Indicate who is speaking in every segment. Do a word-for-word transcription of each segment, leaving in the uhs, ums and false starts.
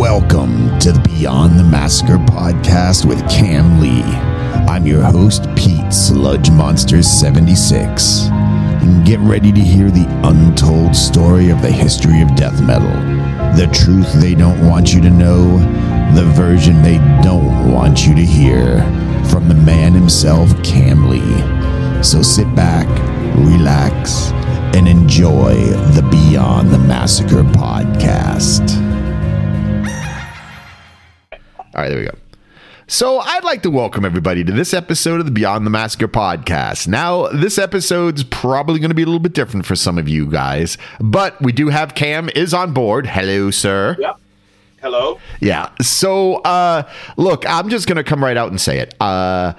Speaker 1: Welcome to the Beyond the Massacre podcast with Cam Lee. I'm your host, Pete Sludge Monsters seventy-six. And get ready to hear the untold story of the history of death metal. The truth they don't want you to know, the version they don't want you to hear. From the man himself, Cam Lee. So sit back, relax, and enjoy the Beyond the Massacre podcast. All right, there we go. So I'd like to welcome everybody to this episode of the Beyond the Massacre podcast. Now, this episode's probably going to be a little bit different for some of you guys, but we do have Cam is on board. Hello, sir.
Speaker 2: Yep. Hello.
Speaker 1: Yeah. So, uh, look, I'm just going to come right out and say it. Uh,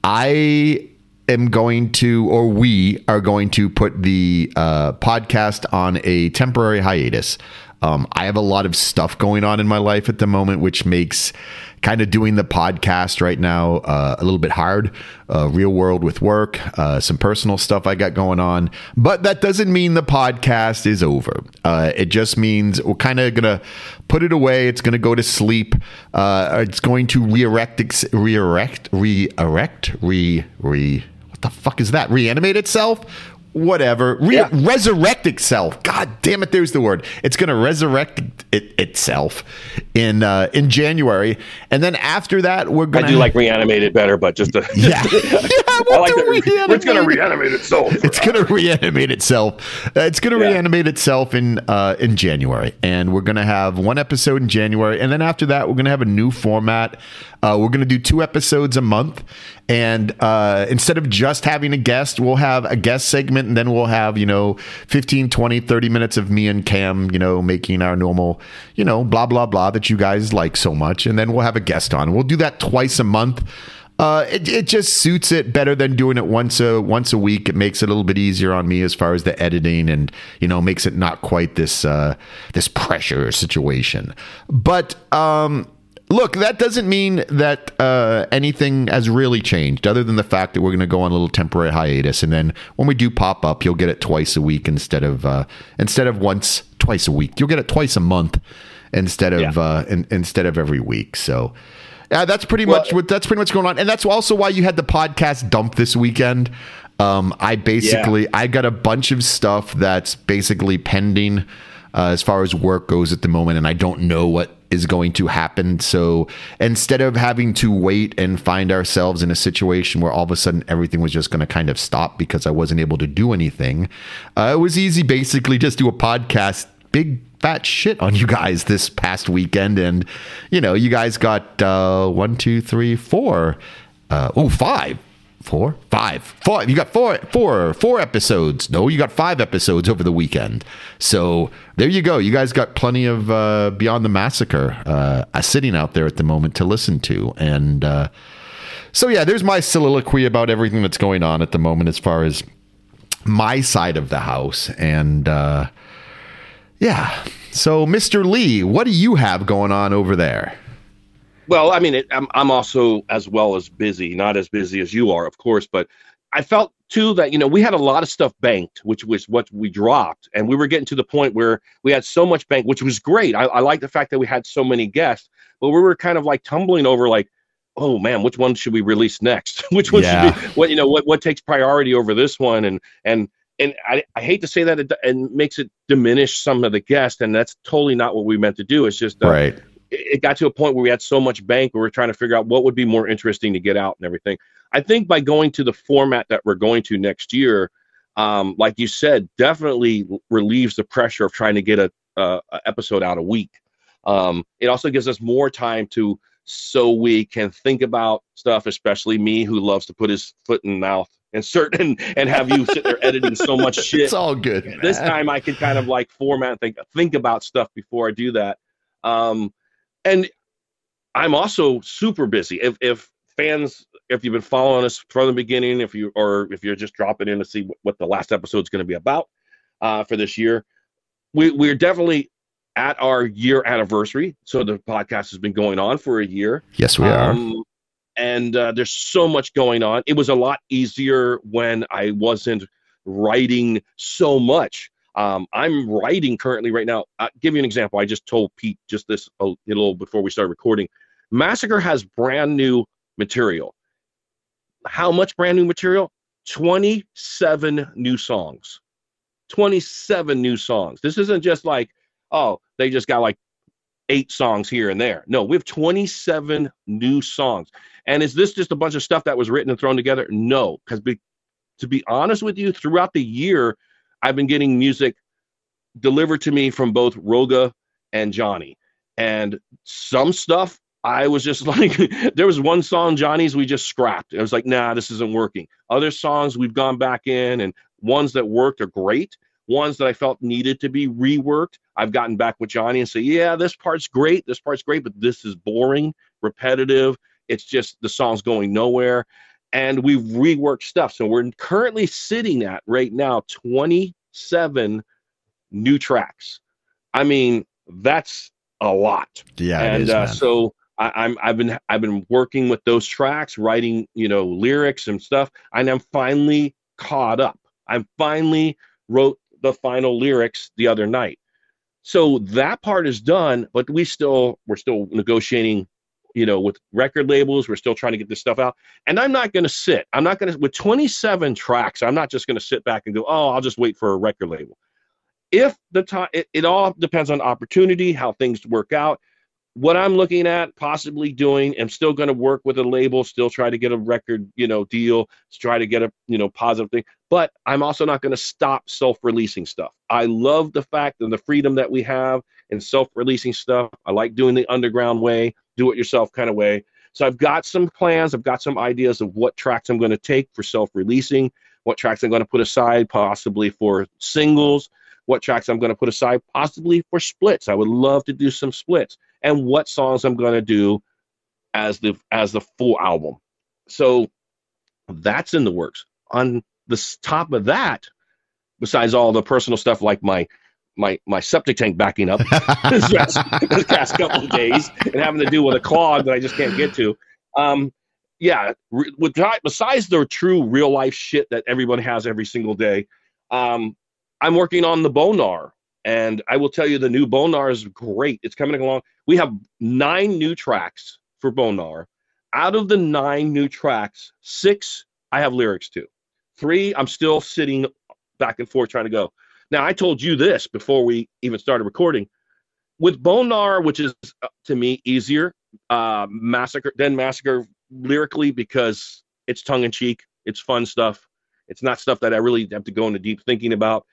Speaker 1: I am going to, or we are going to put the uh, podcast on a temporary hiatus. Um, I have a lot of stuff going on in my life at the moment, which makes kind of doing the podcast right now uh, a little bit hard. Uh, real world with work, uh, some personal stuff I got going on. But that doesn't mean the podcast is over. Uh, it just means we're kind of going to put it away. It's going to go to sleep. Uh, it's going to re-erect, re-erect, re-erect, re, re, what the fuck is that? Reanimate itself? Whatever. Re- yeah. Resurrect itself. God damn it, there's the word. It's going to resurrect it itself in uh, in January. And then after that, we're going to...
Speaker 2: I do like reanimated better, but just... A,
Speaker 1: yeah. yeah
Speaker 2: I like that. It's going to reanimate itself.
Speaker 1: It's going to reanimate itself. Uh, it's going to yeah. reanimate itself in, uh, in January. And we're going to have one episode in January. And then after that, we're going to have a new format. Uh, we're going to do two episodes a month. And uh, instead of just having a guest, we'll have a guest segment, and then we'll have, you know, fifteen, twenty, thirty minutes of me and Cam, you know, making our normal, you know, blah, blah, blah that you guys like so much. And then we'll have a guest on. We'll do that twice a month. Uh, it, it just suits it better than doing it once a once a week. It makes it a little bit easier on me as far as the editing, and, you know, makes it not quite this uh, this pressure situation. But um look, that doesn't mean that uh, anything has really changed, other than the fact that we're going to go on a little temporary hiatus, and then when we do pop up, you'll get it twice a week instead of uh, instead of once twice a week. You'll get it twice a month instead of yeah. uh, in, instead of every week. So, yeah, that's pretty well, much what that's pretty much going on, and that's also why you had the podcast dump this weekend. Um, I basically yeah. I got a bunch of stuff that's basically pending uh, as far as work goes at the moment, and I don't know what is going to happen. So instead of having to wait and find ourselves in a situation where all of a sudden everything was just going to kind of stop because I wasn't able to do anything, uh, it was easy basically just do a podcast, big fat shit on you guys this past weekend. And, you know, you guys got uh, one, two, three, four, uh, oh, five. Four, five, four. You got four, four, four episodes. No, you got five episodes over the weekend. So there you go. You guys got plenty of uh, Beyond the Massacre uh, sitting out there at the moment to listen to. And uh, so, yeah, there's my soliloquy about everything that's going on at the moment as far as my side of the house. And uh, yeah, so Mister Lee, what do you have going on over there?
Speaker 2: Well, I mean, it, I'm I'm also as well as busy, not as busy as you are, of course, but I felt too that, you know, we had a lot of stuff banked, which was what we dropped, and we were getting to the point where we had so much banked, which was great. I, I like the fact that we had so many guests, but we were kind of like tumbling over, like, oh man, which one should we release next? Which one yeah. should be what you know what what takes priority over this one? And and and I, I hate to say that it and makes it diminish some of the guests, and that's totally not what we meant to do. It's just uh,
Speaker 1: right.
Speaker 2: It got to a point where we had so much bank, we were trying to figure out what would be more interesting to get out and everything. I think by going to the format that we're going to next year, um, like you said, definitely relieves the pressure of trying to get a, a, a episode out a week. Um, it also gives us more time to, so we can think about stuff, especially me, who loves to put his foot in mouth and certain and have you sit there editing so much shit.
Speaker 1: It's all good, man.
Speaker 2: This time I can kind of like format and think, think about stuff before I do that. Um, And I'm also super busy. If if fans, if you've been following us from the beginning, if you or if you're just dropping in to see what, what the last episode is going to be about uh, for this year, we we're definitely at our year anniversary. So the podcast has been going on for a year.
Speaker 1: Yes, we are.
Speaker 2: Um, and uh, there's so much going on. It was a lot easier when I wasn't writing so much. Um, I'm writing currently right now. I'll give you an example. I just told Pete just this a little before we started recording. Massacre has brand new material. How much brand new material? twenty-seven new songs. twenty-seven new songs. This isn't just like, oh, they just got like eight songs here and there. No, we have twenty-seven new songs. And is this just a bunch of stuff that was written and thrown together? No, because be, to be honest with you, throughout the year, I've been getting music delivered to me from both Roga and Johnny. And some stuff, I was just like, there was one song, Johnny's, we just scrapped. It was like, nah, this isn't working. Other songs, we've gone back in, and ones that worked are great. Ones that I felt needed to be reworked, I've gotten back with Johnny and say, yeah, this part's great, this part's great, but this is boring, repetitive. It's just the song's going nowhere. And we've reworked stuff. So we're currently sitting at right now twenty-seven new tracks. I mean, that's a lot.
Speaker 1: Yeah,
Speaker 2: and
Speaker 1: it is,
Speaker 2: uh,
Speaker 1: man.
Speaker 2: so I, I'm I've been I've been working with those tracks, writing, you know, lyrics and stuff, and I'm finally caught up. I'm finally wrote the final lyrics the other night. So that part is done, but we still we're still negotiating, you know, with record labels. We're still trying to get this stuff out. And I'm not going to sit. I'm not going to, with twenty-seven tracks, I'm not just going to sit back and go, oh, I'll just wait for a record label. If the time, it, it all depends on opportunity, how things work out. What I'm looking at possibly doing, I'm still going to work with a label, still try to get a record, you know, deal, try to get a, you know, positive thing. But I'm also not going to stop self-releasing stuff. I love the fact and the freedom that we have in self-releasing stuff. I like doing the underground way, do-it-yourself kind of way. So I've got some plans. I've got some ideas of what tracks I'm going to take for self-releasing, what tracks I'm going to put aside possibly for singles, what tracks I'm going to put aside possibly for splits. I would love to do some splits. And what songs I'm going to do as the as the full album. So that's in the works. On the top of that, besides all the personal stuff like my my my septic tank backing up this past, this past couple of days and having to deal with a clog that I just can't get to. Um, yeah, re- with besides the true real life shit that everyone has every single day, um, I'm working on the Bonar. And I will tell you, the new Bonar is great. It's coming along. We have nine new tracks for Bonar. Out of the nine new tracks, six I have lyrics to. Three, I'm still sitting back and forth trying to go. Now, I told you this before we even started recording. With Bonar, which is, uh, to me, easier, uh, Massacre, than Massacre lyrically, because it's tongue-in-cheek. It's fun stuff. It's not stuff that I really have to go into deep thinking about.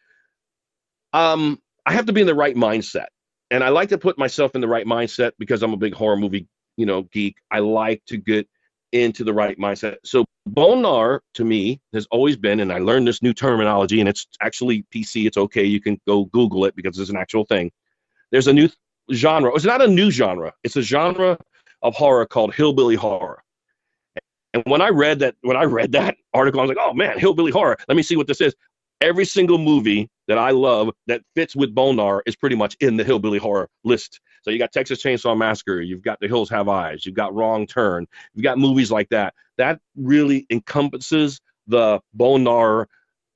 Speaker 2: Um... I have to be in the right mindset, and I like to put myself in the right mindset because I'm a big horror movie, you know, geek. I like to get into the right mindset. So Bonar to me has always been, and I learned this new terminology, and it's actually P C. It's okay. You can go Google it because it's an actual thing. There's a new genre. It's not a new genre. It's a genre of horror called hillbilly horror. And when I read that, when I read that article, I was like, oh man, hillbilly horror. Let me see what this is. Every single movie that I love that fits with Bonar is pretty much in the hillbilly horror list. So you got Texas Chainsaw Massacre, you've got The Hills Have Eyes, you've got Wrong Turn, you've got movies like that. That really encompasses the Bonar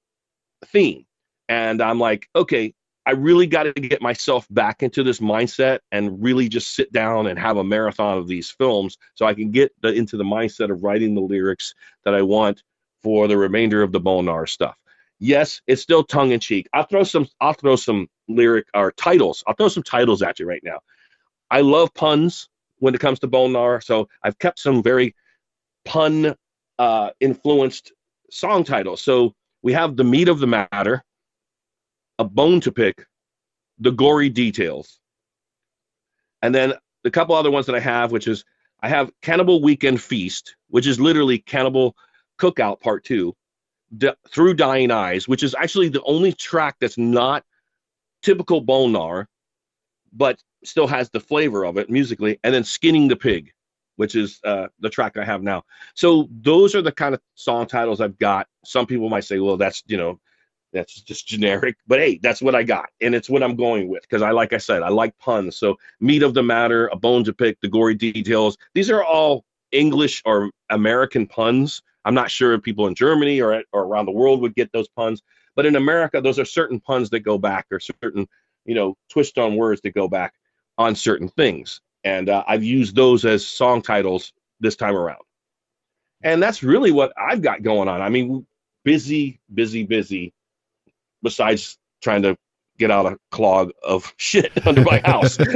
Speaker 2: theme. And I'm like, okay, I really got to get myself back into this mindset and really just sit down and have a marathon of these films so I can get the, into the mindset of writing the lyrics that I want for the remainder of the Bonar stuff. Yes, it's still tongue in cheek. I'll throw some. I'll throw some lyric or titles. I'll throw some titles at you right now. I love puns when it comes to Bonar, so I've kept some very pun uh, influenced song titles. So we have The Meat of the Matter, A Bone to Pick, The Gory Details, and then the couple other ones that I have, which is I have Cannibal Weekend Feast, which is literally Cannibal Cookout Part Two. D- Through Dying Eyes, which is actually the only track that's not typical Bonar, but still has the flavor of it musically, and then Skinning the Pig, which is uh, the track I have now. So those are the kind of song titles I've got. Some people might say, well, that's, you know, that's just generic, but hey, that's what I got, and it's what I'm going with, because I, like I said, I like puns. So Meat of the Matter, A Bone to Pick, The Gory Details, these are all English or American puns. I'm not sure if people in Germany or, or around the world would get those puns, But in America, those are certain puns that go back, or certain, you know, twist on words that go back on certain things. And uh, I've used those as song titles this time around. And that's really what I've got going on. I mean, busy, busy, busy, besides trying to get out a clog of shit under my house. And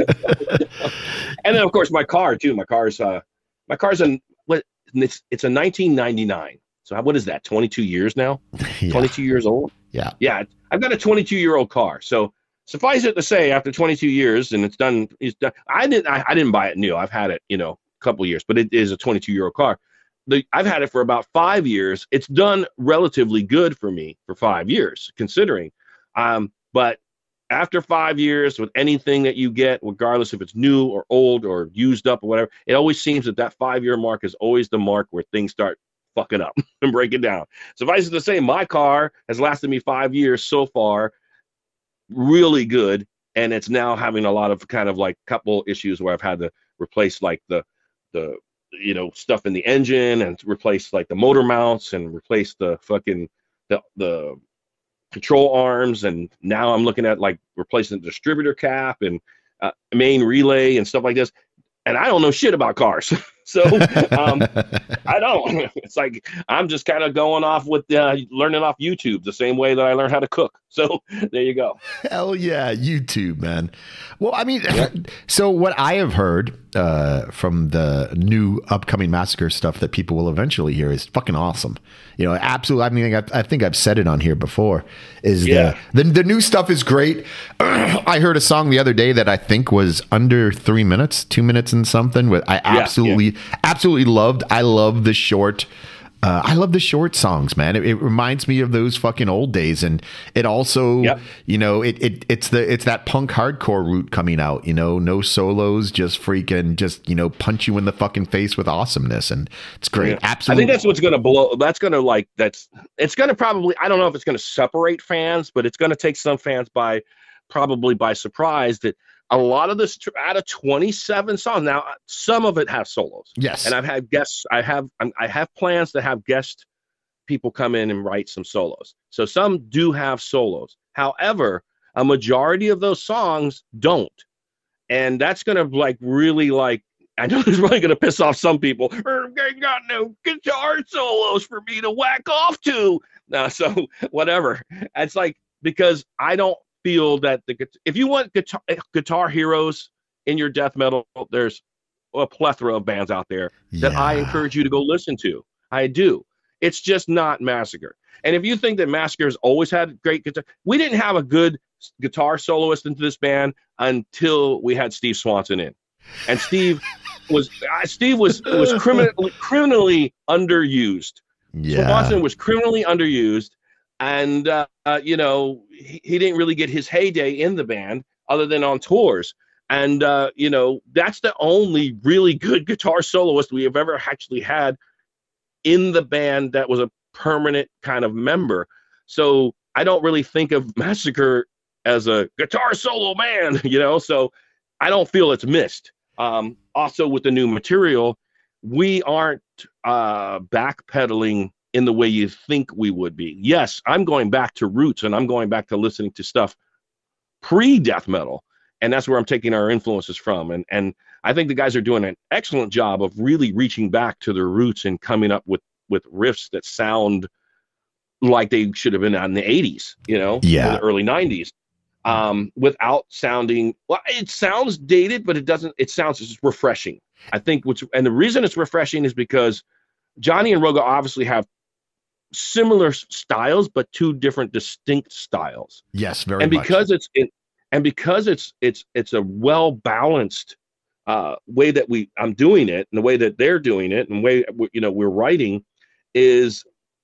Speaker 2: then, of course, my car, too. My car's, uh, my car's in, what, it's, it's a nineteen ninety-nine. So what is that, twenty-two years now?
Speaker 1: Yeah.
Speaker 2: twenty-two years old?
Speaker 1: Yeah.
Speaker 2: Yeah. I've got a twenty-two-year-old car. So suffice it to say, after twenty-two years, and it's done, it's done. I didn't, I, I didn't buy it new. I've had it, you know, a couple of years, but it is a twenty-two-year-old car. The, I've had it for about five years. It's done relatively good for me for five years, considering. Um, but after five years, with anything that you get, regardless if it's new or old or used up or whatever, it always seems that that five-year mark is always the mark where things start fucking up and breaking down. Suffice it to say, my car has lasted me five years so far, really good, and it's now having a lot of kind of like couple issues where I've had to replace like the the you know stuff in the engine, and replace like the motor mounts, and replace the fucking the the control arms, and now I'm looking at like replacing the distributor cap and uh, main relay and stuff like this. And I don't know shit about cars. So um, I don't. It's like I'm just kind of going off with uh, learning off YouTube the same way that I learned how to cook. So there you go.
Speaker 1: Hell yeah, YouTube, man. Well, I mean,
Speaker 2: Yeah.
Speaker 1: so what I have heard uh, from the new upcoming Massacre stuff that people will eventually hear is fucking awesome. You know, absolutely. I mean, I, I think I've said it on here before. Is
Speaker 2: Yeah.
Speaker 1: the, the the new stuff is great. I heard a song the other day that I think was under three minutes, two minutes and something. With I absolutely, absolutely loved. I love the short. Uh, I love the short songs, man. It, it reminds me of those fucking old days, and it also,
Speaker 2: Yep.
Speaker 1: you know, it, it it's the it's that punk hardcore route coming out. You know, no solos, just freaking, just you know, punch you in the fucking face with awesomeness, and it's great.
Speaker 2: Yeah.
Speaker 1: Absolutely,
Speaker 2: I think that's what's going to blow. That's going to like that's it's going to probably. I don't know if it's going to separate fans, but it's going to take some fans by probably by surprise that a lot of this out of twenty-seven songs. Now, some of it has solos.
Speaker 1: Yes,
Speaker 2: And I've had guests. I have I'm- I have plans to have guest people come in and write some solos. So some do have solos. However, a majority of those songs don't, and that's going to like really like. I know it's really going to piss off some people. They got no guitar solos for me to whack off to. No, so whatever. It's like because I don't feel that the guit- if you want guitar guitar heroes in your death metal, there's a plethora of bands out there that I
Speaker 1: Yeah.
Speaker 2: encourage you to go listen to. I do. It's just not Massacre. And if you think that Massacre has always had great guitar, we didn't have a good s- guitar soloist into this band until we had Steve Swanson in. And Steve was uh, Steve was was criminally criminally underused.
Speaker 1: yeah,
Speaker 2: Swanson was criminally underused, and uh, uh, you know he, he didn't really get his heyday in the band other than on tours. And uh, you know that's the only really good guitar soloist we have ever actually had in the band that was a permanent kind of member. So I don't really think of Massacre as a guitar solo band, you know. So I don't feel it's missed. Um, also, with the new material, we aren't uh, backpedaling in the way you think we would be. Yes, I'm going back to roots, and I'm going back to listening to stuff pre-death metal, and that's where I'm taking our influences from. And and I think the guys are doing an excellent job of really reaching back to their roots and coming up with with riffs that sound like they should have been out in the eighties, you know,
Speaker 1: Yeah.
Speaker 2: or the early nineties. Um, without sounding, well, it sounds dated, but it doesn't, it sounds just refreshing. I think, which, and the reason it's refreshing is because Johnny and Roga obviously have similar s- styles, but two different distinct styles.
Speaker 1: yes, very
Speaker 2: And
Speaker 1: much.
Speaker 2: because it's, it, and because it's, it's, it's a well balanced uh, way that we, I'm doing it, and the way that they're doing it, and the way we- you know we're writing, is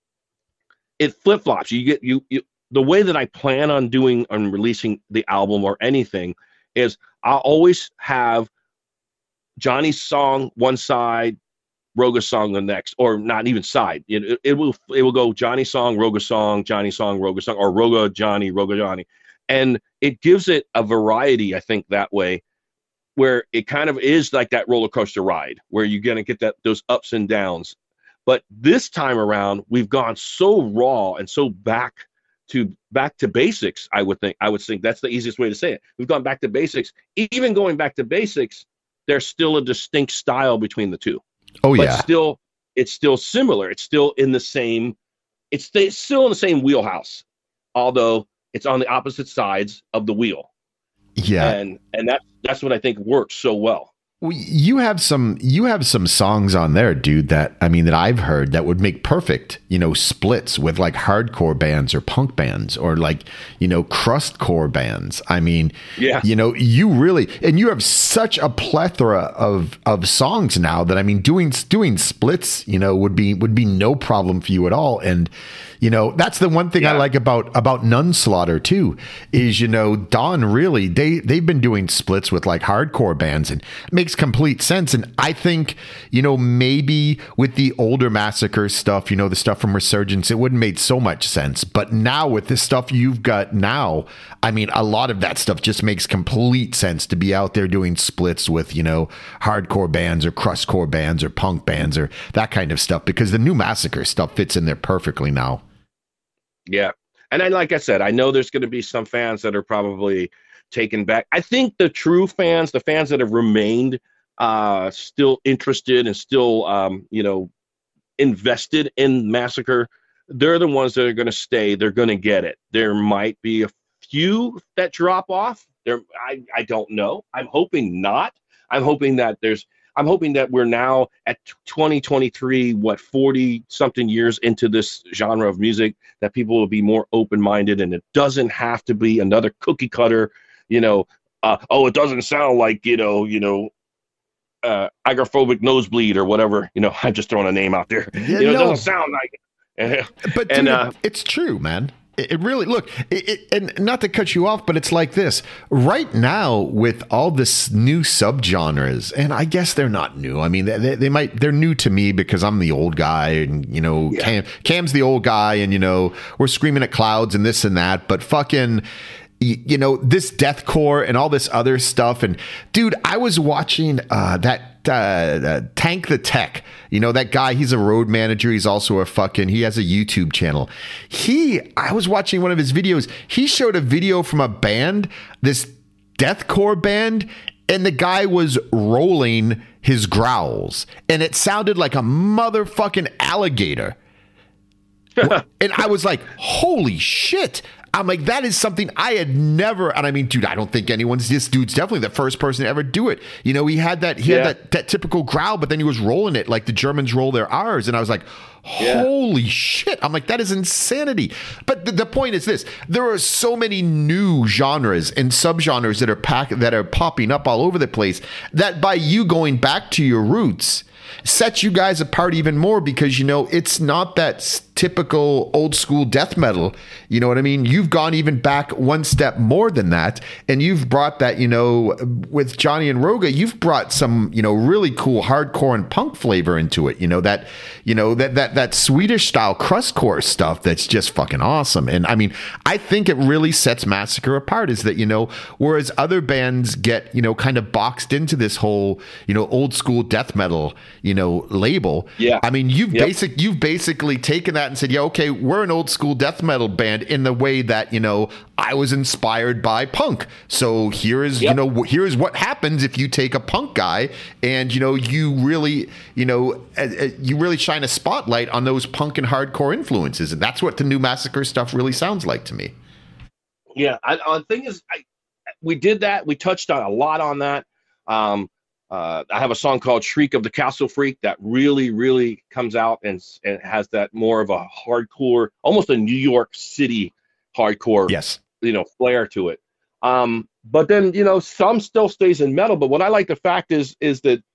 Speaker 2: it flip flops. You get you, you the way that I plan on doing on releasing the album or anything is I'll always have Johnny's song one side, Roga's song the next, or not even side. It, it, it will it will go Johnny song, Roga song, Johnny song, Roga song, or Roga Johnny, Roga Johnny, and it gives it a variety. I think that way, where it kind of is like that roller coaster ride, where you're gonna get that those ups and downs. But this time around, we've gone so raw and so back to back to basics. I would think I would think that's the easiest way to say it. We've gone back to basics. Even going back to basics, there's still a distinct style between the two.
Speaker 1: Oh
Speaker 2: but
Speaker 1: yeah,
Speaker 2: still, it's still similar. It's still in the same. It's st- still in the same wheelhouse, although it's on the opposite sides of the wheel.
Speaker 1: Yeah,
Speaker 2: and and that that's what I think works so well.
Speaker 1: Well, you have some you have some songs on there, dude, that I mean that I've heard that would make perfect, you know, splits with like hardcore bands or punk bands or like, you know, crustcore bands. I mean,
Speaker 2: yeah,
Speaker 1: you know, you really, and you have such a plethora of of songs now that I mean doing doing splits, you know, would be would be no problem for you at all. And you know, that's the one thing yeah. I like about about Nunslaughter too, is, you know, Dawn really, they they've been doing splits with like hardcore bands, and it makes complete sense. And I think, you know, maybe with the older Massacre stuff, you know, the stuff from Resurgence, it wouldn't make so much sense. But now with the stuff you've got now, I mean, a lot of that stuff just makes complete sense to be out there doing splits with, you know, hardcore bands or crustcore bands or punk bands or that kind of stuff, because the new Massacre stuff fits in there perfectly now.
Speaker 2: Yeah. And I, like I said, I know there's going to be some fans that are probably taken back. I think the true fans, the fans that have remained uh, still interested and still, um, you know, invested in Massacre, they're the ones that are going to stay. They're going to get it. There might be a few that drop off. There, I, I don't know. I'm hoping not. I'm hoping that there's I'm hoping that we're now at twenty twenty-three, what, forty something years into this genre of music, that people will be more open-minded, and it doesn't have to be another cookie cutter, you know, uh, oh, it doesn't sound like, you know, you know, uh, agoraphobic nosebleed or whatever, you know, I'm just throwing a name out there.
Speaker 1: Yeah,
Speaker 2: you know,
Speaker 1: no.
Speaker 2: It doesn't sound like it.
Speaker 1: But
Speaker 2: and,
Speaker 1: dude,
Speaker 2: uh,
Speaker 1: it's true, man. It really, look, it, it, and not to cut you off, but it's like this right now with all this new subgenres, and I guess they're not new. I mean, they, they might, they're new to me because I'm the old guy, and, you know,
Speaker 2: yeah.
Speaker 1: Cam, Cam's the old guy, and, you know, we're screaming at clouds and this and that, but fucking, you know, this deathcore and all this other stuff. And dude, I was watching uh, that uh, uh, Tank the Tech. You know, that guy, he's a road manager. He's also a fucking, he has a YouTube channel. He, I was watching one of his videos. He showed a video from a band, this deathcore band, and the guy was rolling his growls. And it sounded like a motherfucking alligator. And I was like, holy shit. I'm like, that is something I had never, and I mean, dude, I don't think anyone's, this dude's definitely the first person to ever do it. You know, he had that, he yeah. had that, that typical growl, but then he was rolling it like the Germans roll their R's. And I was like, holy yeah. shit. I'm like, that is insanity. But the, the point is this, there are so many new genres and subgenres that are pack, that are popping up all over the place, that by you going back to your roots, sets you guys apart even more, because, you know, it's not that typical old school death metal. You know what I mean? You've gone even back one step more than that. And you've brought that, you know, with Johnny and Roga, you've brought some, you know, really cool hardcore and punk flavor into it. You know, that, you know, that, that, that Swedish style crustcore stuff that's just fucking awesome. And I mean, I think it really sets Massacre apart, is that, you know, whereas other bands get, you know, kind of boxed into this whole, you know, old school death metal, you know, label.
Speaker 2: Yeah.
Speaker 1: I mean, you've
Speaker 2: yep.
Speaker 1: basic, you've basically taken that and said, yeah, okay, we're an old school death metal band in the way that, you know, I was inspired by punk. So here is, yep. you know, here is what happens if you take a punk guy and, you know, you really, you know, uh, uh, you really shine a spotlight on those punk and hardcore influences. And that's what the new Massacre stuff really sounds like to me.
Speaker 2: Yeah. I, uh, the thing is, I, we did that. We touched on a lot on that. Um, Uh, I have a song called Shriek of the Castle Freak that really, really comes out and, and has that more of a hardcore, almost a New York City hardcore,
Speaker 1: yes,
Speaker 2: you know, flair to it. Um, but then, you know, some still stays in metal. But what I like the fact is, is that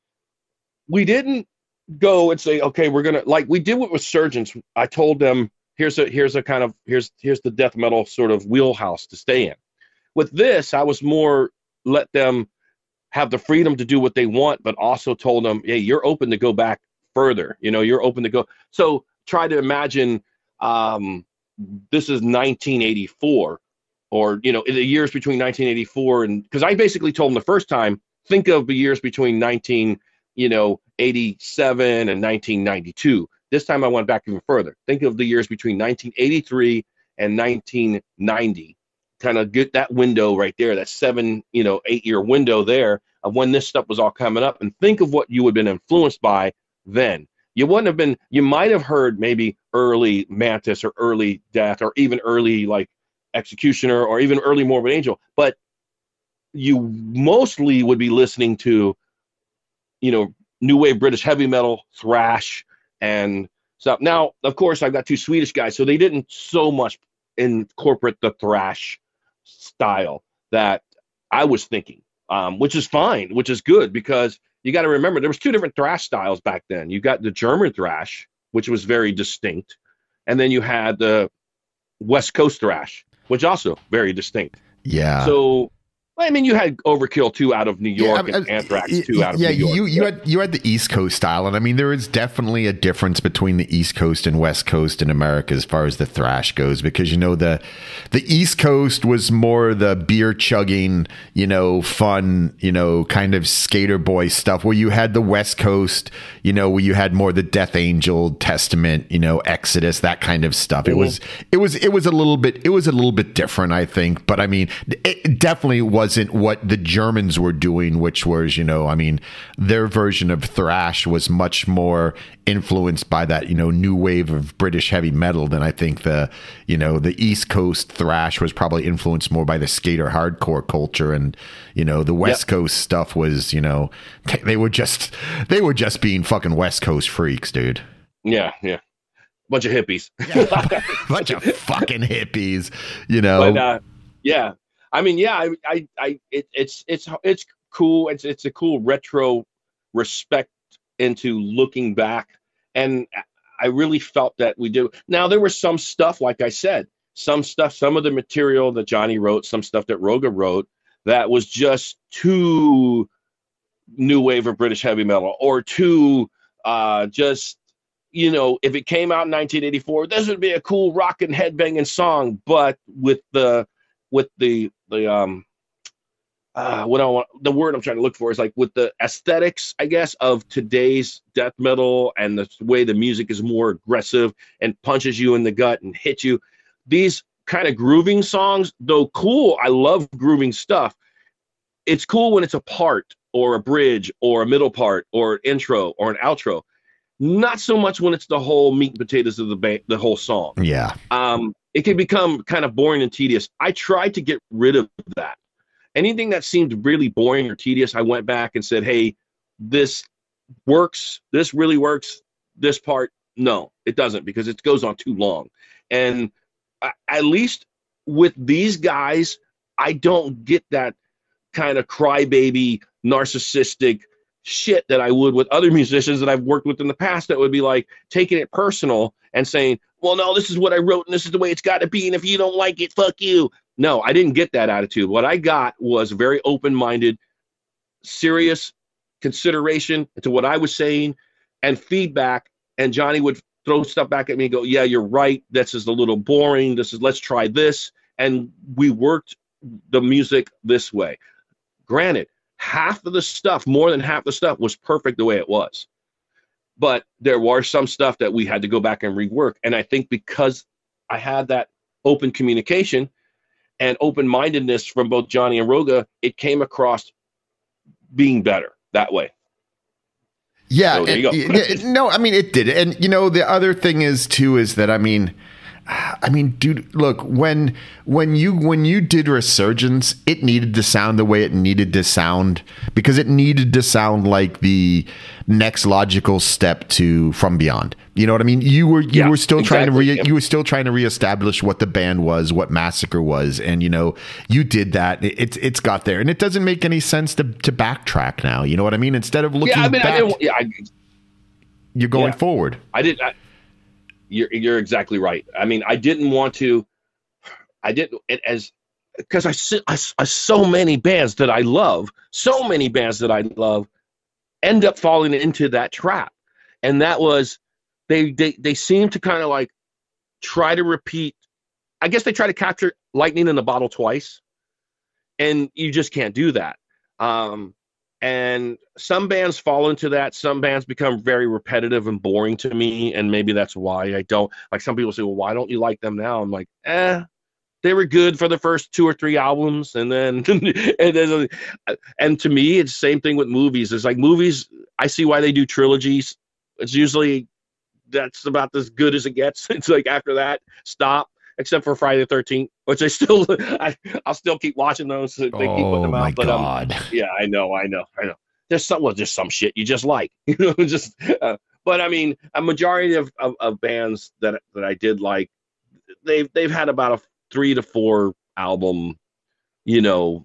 Speaker 2: we didn't go and say, okay, we're gonna, like we did with Resurgence. I told them, here's a here's a kind of here's here's the death metal sort of wheelhouse to stay in. With this, I was more let them have the freedom to do what they want, but also told them, hey, you're open to go back further. You know, you're open to go. So try to imagine um, this is nineteen eighty-four, or, you know, in the years between nineteen eighty-four and, because I basically told them the first time, think of the years between nineteen, you know, eighty-seven and nineteen ninety-two. This time I went back even further. Think of the years between nineteen eighty-three and nineteen ninety. Kind of get that window right there, that seven, you know, eight year window there of when this stuff was all coming up, and think of what you would have been influenced by then. You wouldn't have been, you might have heard maybe early Mantis or early Death or even early like Executioner or even early Morbid Angel, but you mostly would be listening to, you know, new wave British heavy metal, thrash, and stuff. Now, of course, I've got two Swedish guys, so they didn't so much incorporate the thrash style that I was thinking, um, which is fine, which is good, because you got to remember there was two different thrash styles back then. You got the German thrash, which was very distinct, and then you had the West Coast thrash, which also very distinct.
Speaker 1: Yeah.
Speaker 2: So, I mean, you had Overkill too out of New York, yeah, and Anthrax too out of
Speaker 1: yeah,
Speaker 2: New York.
Speaker 1: Yeah, you you had you had the East Coast style, and I mean, there is definitely a difference between the East Coast and West Coast in America as far as the thrash goes, because you know the the East Coast was more the beer chugging, you know, fun, you know, kind of skater boy stuff, where you had the West Coast, you know, where you had more the Death Angel, Testament, you know, Exodus, that kind of stuff. Mm-hmm. It was it was it was a little bit it was a little bit different, I think, but I mean, it definitely was. Wasn't what the Germans were doing, which was, you know, I mean, their version of thrash was much more influenced by that, you know, new wave of British heavy metal than I think the, you know, the East Coast thrash was probably influenced more by the skater hardcore culture, and, you know, the West yep. Coast stuff was, you know, they were just they were just being fucking West Coast freaks, dude.
Speaker 2: Yeah, yeah. Bunch of hippies.
Speaker 1: Yeah, bunch of fucking hippies, you know.
Speaker 2: But, uh, yeah. I mean, yeah, I, I, I it, it's, it's, it's cool. It's, it's a cool retro respect into looking back. And I really felt that we do. Now, there was some stuff, like I said, some stuff, some of the material that Johnny wrote, some stuff that Roga wrote, that was just too new wave of British heavy metal, or too, uh, just, you know, if it came out in nineteen eighty-four, this would be a cool rockin' headbanging song, but with the, with the, the, um, uh, what I want, the word I'm trying to look for is like with the aesthetics, I guess, of today's death metal, and the way the music is more aggressive and punches you in the gut and hits you. These kind of grooving songs, though cool, I love grooving stuff. It's cool when it's a part or a bridge or a middle part or an intro or an outro. Not so much when it's the whole meat and potatoes of the ba- the whole song.
Speaker 1: Yeah.
Speaker 2: Um, it can become kind of boring and tedious. I tried to get rid of that. Anything that seemed really boring or tedious, I went back and said, hey, this works. This really works. This part, no, it doesn't, because it goes on too long. And I, at least with these guys, I don't get that kind of crybaby, narcissistic shit that I would with other musicians that I've worked with in the past, that would be like taking it personal and saying, well, no, this is what I wrote and this is the way it's got to be, and if you don't like it, fuck you. No, I didn't get that attitude. What I got was very open-minded, serious consideration to what I was saying and feedback, and Johnny would throw stuff back at me and go, yeah, you're right, this is a little boring, this is, let's try this, and we worked the music this way. Granted, half of the stuff, more than half the stuff, was perfect the way it was. But there was some stuff that we had to go back and rework. And I think because I had that open communication and open-mindedness from both Johnny and Roga, it came across being better that way.
Speaker 1: Yeah.
Speaker 2: So there
Speaker 1: and,
Speaker 2: you go.
Speaker 1: No, I mean, it did. And, you know, the other thing is, too, is that, I mean, I mean, dude, look, when when you when you did Resurgence, it needed to sound the way it needed to sound, because it needed to sound like the next logical step to From Beyond. You know what I mean? You were you
Speaker 2: yeah,
Speaker 1: were still
Speaker 2: exactly,
Speaker 1: trying to re,
Speaker 2: yeah.
Speaker 1: you were still trying to reestablish what the band was, what Massacre was, and you know, you did that. It, it's it's got there, and it doesn't make any sense to to backtrack now. You know what I mean? Instead of looking
Speaker 2: yeah, I mean,
Speaker 1: back,
Speaker 2: I didn't, yeah, I,
Speaker 1: you're going
Speaker 2: yeah.
Speaker 1: forward.
Speaker 2: I did. I, You're you're exactly right. I mean, I didn't want to. I didn't it, as because I, I, I so many bands that I love, so many bands that I love, end up falling into that trap, and that was they they they seem to kind of like try to repeat. I guess they try to capture lightning in a bottle twice, and you just can't do that. Um, And some bands fall into that. Some bands become very repetitive and boring to me, and maybe that's why I don't like. Some people say, "Well, why don't you like them now?" I'm like, "Eh, they were good for the first two or three albums, and then and then and to me, it's the same thing with movies. It's like movies. I see why they do trilogies. It's usually that's about as good as it gets. It's like after that, stop. Except for Friday the thirteenth, which I still, I, I'll still keep watching those. They keep putting them
Speaker 1: Oh
Speaker 2: out.
Speaker 1: my
Speaker 2: But
Speaker 1: God.
Speaker 2: um, yeah, I know, I know, I know. There's some, well, just some shit you just like, you know, just. Uh, but I mean, a majority of, of, of bands that that I did like, they've they've had about a three to four album, you know,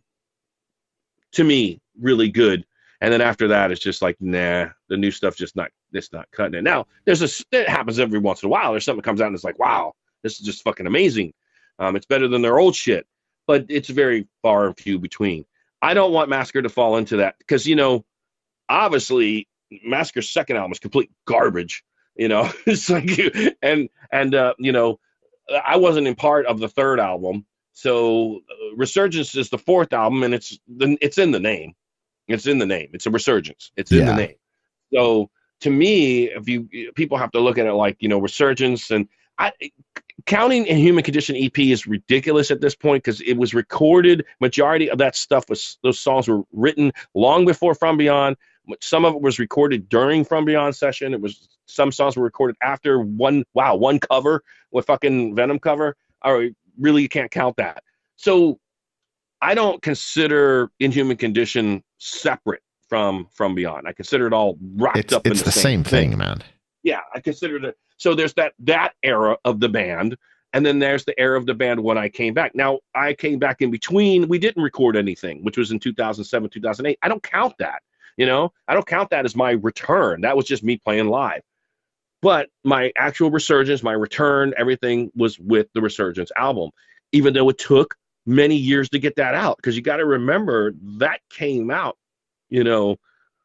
Speaker 2: to me, really good. And then after that, it's just like, nah, the new stuff just not, it's not cutting it. Now, there's a, it happens every once in a while. There's something that comes out and it's like, wow, this is just fucking amazing. Um, it's better than their old shit, but it's very far and few between. I don't want Massacre to fall into that because, you know, obviously Massacre's second album is complete garbage. You know, it's like, and, and, uh, you know, I wasn't in part of the third album. So uh, Resurgence is the fourth album and it's, the, it's in the name. It's in the name. It's a resurgence. It's in
Speaker 1: Yeah.
Speaker 2: the name. So to me, if you people have to look at it like, you know, resurgence and I, counting Inhuman Condition E P is ridiculous at this point because it was recorded. Majority of that stuff was those songs were written long before From Beyond. Some of it was recorded during From Beyond session. It was some songs were recorded after one. Wow, one cover with fucking Venom cover. I really you can't count that. So I don't consider Inhuman Condition separate from From Beyond. I consider it all wrapped
Speaker 1: It's,
Speaker 2: up in
Speaker 1: it's
Speaker 2: the,
Speaker 1: the
Speaker 2: same,
Speaker 1: same thing,
Speaker 2: thing.
Speaker 1: man.
Speaker 2: Yeah, I consider it. So there's that that era of the band, and then there's the era of the band when I came back. Now I came back in between. We didn't record anything, which was in two thousand seven, two thousand eight. I don't count that. You know, I don't count that as my return. That was just me playing live. But my actual resurgence, my return, everything was with the Resurgence album, even though it took many years to get that out. Because you got to remember that came out, you know,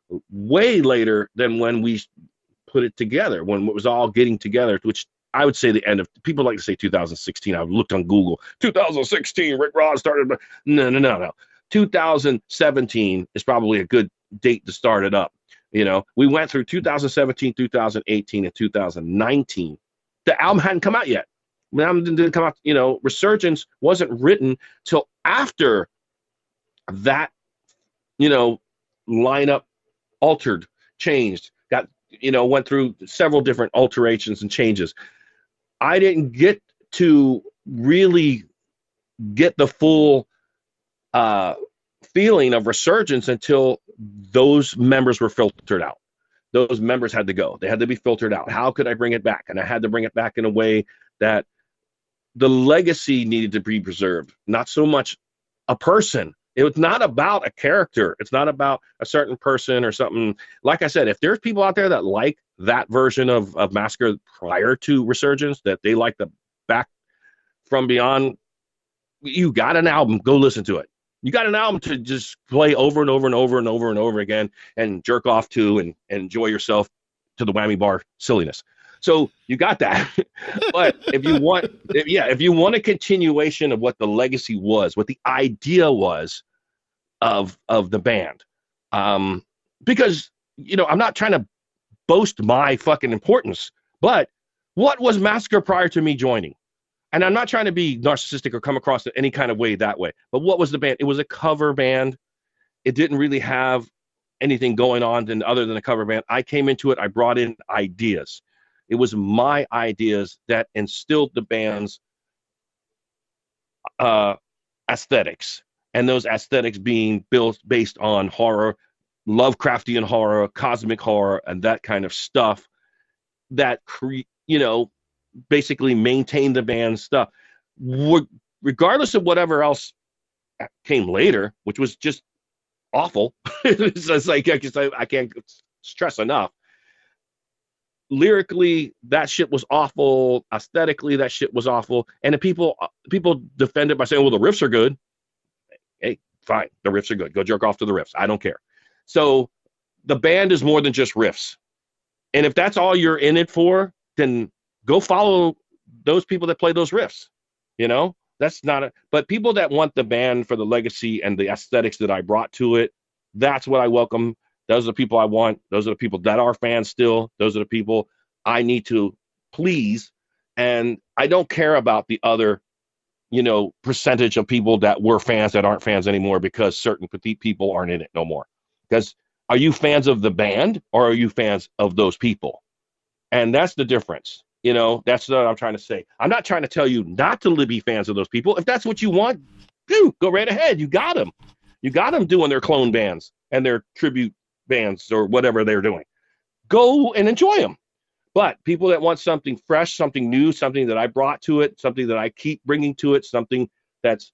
Speaker 2: way later than when we put it together, when it was all getting together, which I would say the end of, people like to say two thousand sixteen. I looked on Google, two thousand sixteen, Rick Ross started. No, no, no, no. two thousand seventeen is probably a good date to start it up. You know, we went through two thousand seventeen, two thousand eighteen, and two thousand nineteen. The album hadn't come out yet. The album didn't come out. You know, Resurgence wasn't written till after that, you know, lineup altered, changed, got, you know, went through several different alterations and changes. I didn't get to really get the full uh, feeling of Resurgence until those members were filtered out. Those members had to go. They had to be filtered out. How could I bring it back? And I had to bring it back in a way that the legacy needed to be preserved, not so much a person. It was not about a character. It's not about a certain person or something. Like I said, if there's people out there that like that version of, of Massacre prior to Resurgence, that they like the back From Beyond, you got an album, go listen to it. You got an album to just play over and over and over and over and over again and jerk off to and, and enjoy yourself to the whammy bar silliness. So you got that. But if you want, if, yeah, if you want a continuation of what the legacy was, what the idea was of of the band, um, because, you know, I'm not trying to boast my fucking importance, but what was Massacre prior to me joining? And I'm not trying to be narcissistic or come across in any kind of way that way. But what was the band? It was a cover band. It didn't really have anything going on than other than a cover band. I came into it. I brought in ideas. It was my ideas that instilled the band's uh, aesthetics, and those aesthetics being built based on horror, Lovecraftian horror, cosmic horror, and that kind of stuff that cre- you know. basically maintain the band's stuff, regardless of whatever else came later, which was just awful. it's, it's like I, just, I, I can't stress enough. Lyrically, that shit was awful. Aesthetically, that shit was awful. And the people people defend it by saying, "Well, the riffs are good." Hey, fine, the riffs are good. Go jerk off to the riffs. I don't care. So the band is more than just riffs, and if that's all you're in it for, then go follow those people that play those riffs. You know, that's not a, but people that want the band for the legacy and the aesthetics that I brought to it, That's what I welcome. Those are the people I want. Those are the people that are fans still. Those are the people I need to please. And I don't care about the other, you know, percentage of people that were fans that aren't fans anymore because certain petite people aren't in it no more. Because are you fans of the band or are you fans of those people? And that's the difference. You know, that's what I'm trying to say. I'm not trying to tell you not to be fans of those people. If that's what you want, do go right ahead. You got them. You got them doing their clone bands and their tribute bands or whatever they're doing. Go and enjoy them. But people that want something fresh, something new, something that I brought to it, something that I keep bringing to it, something that's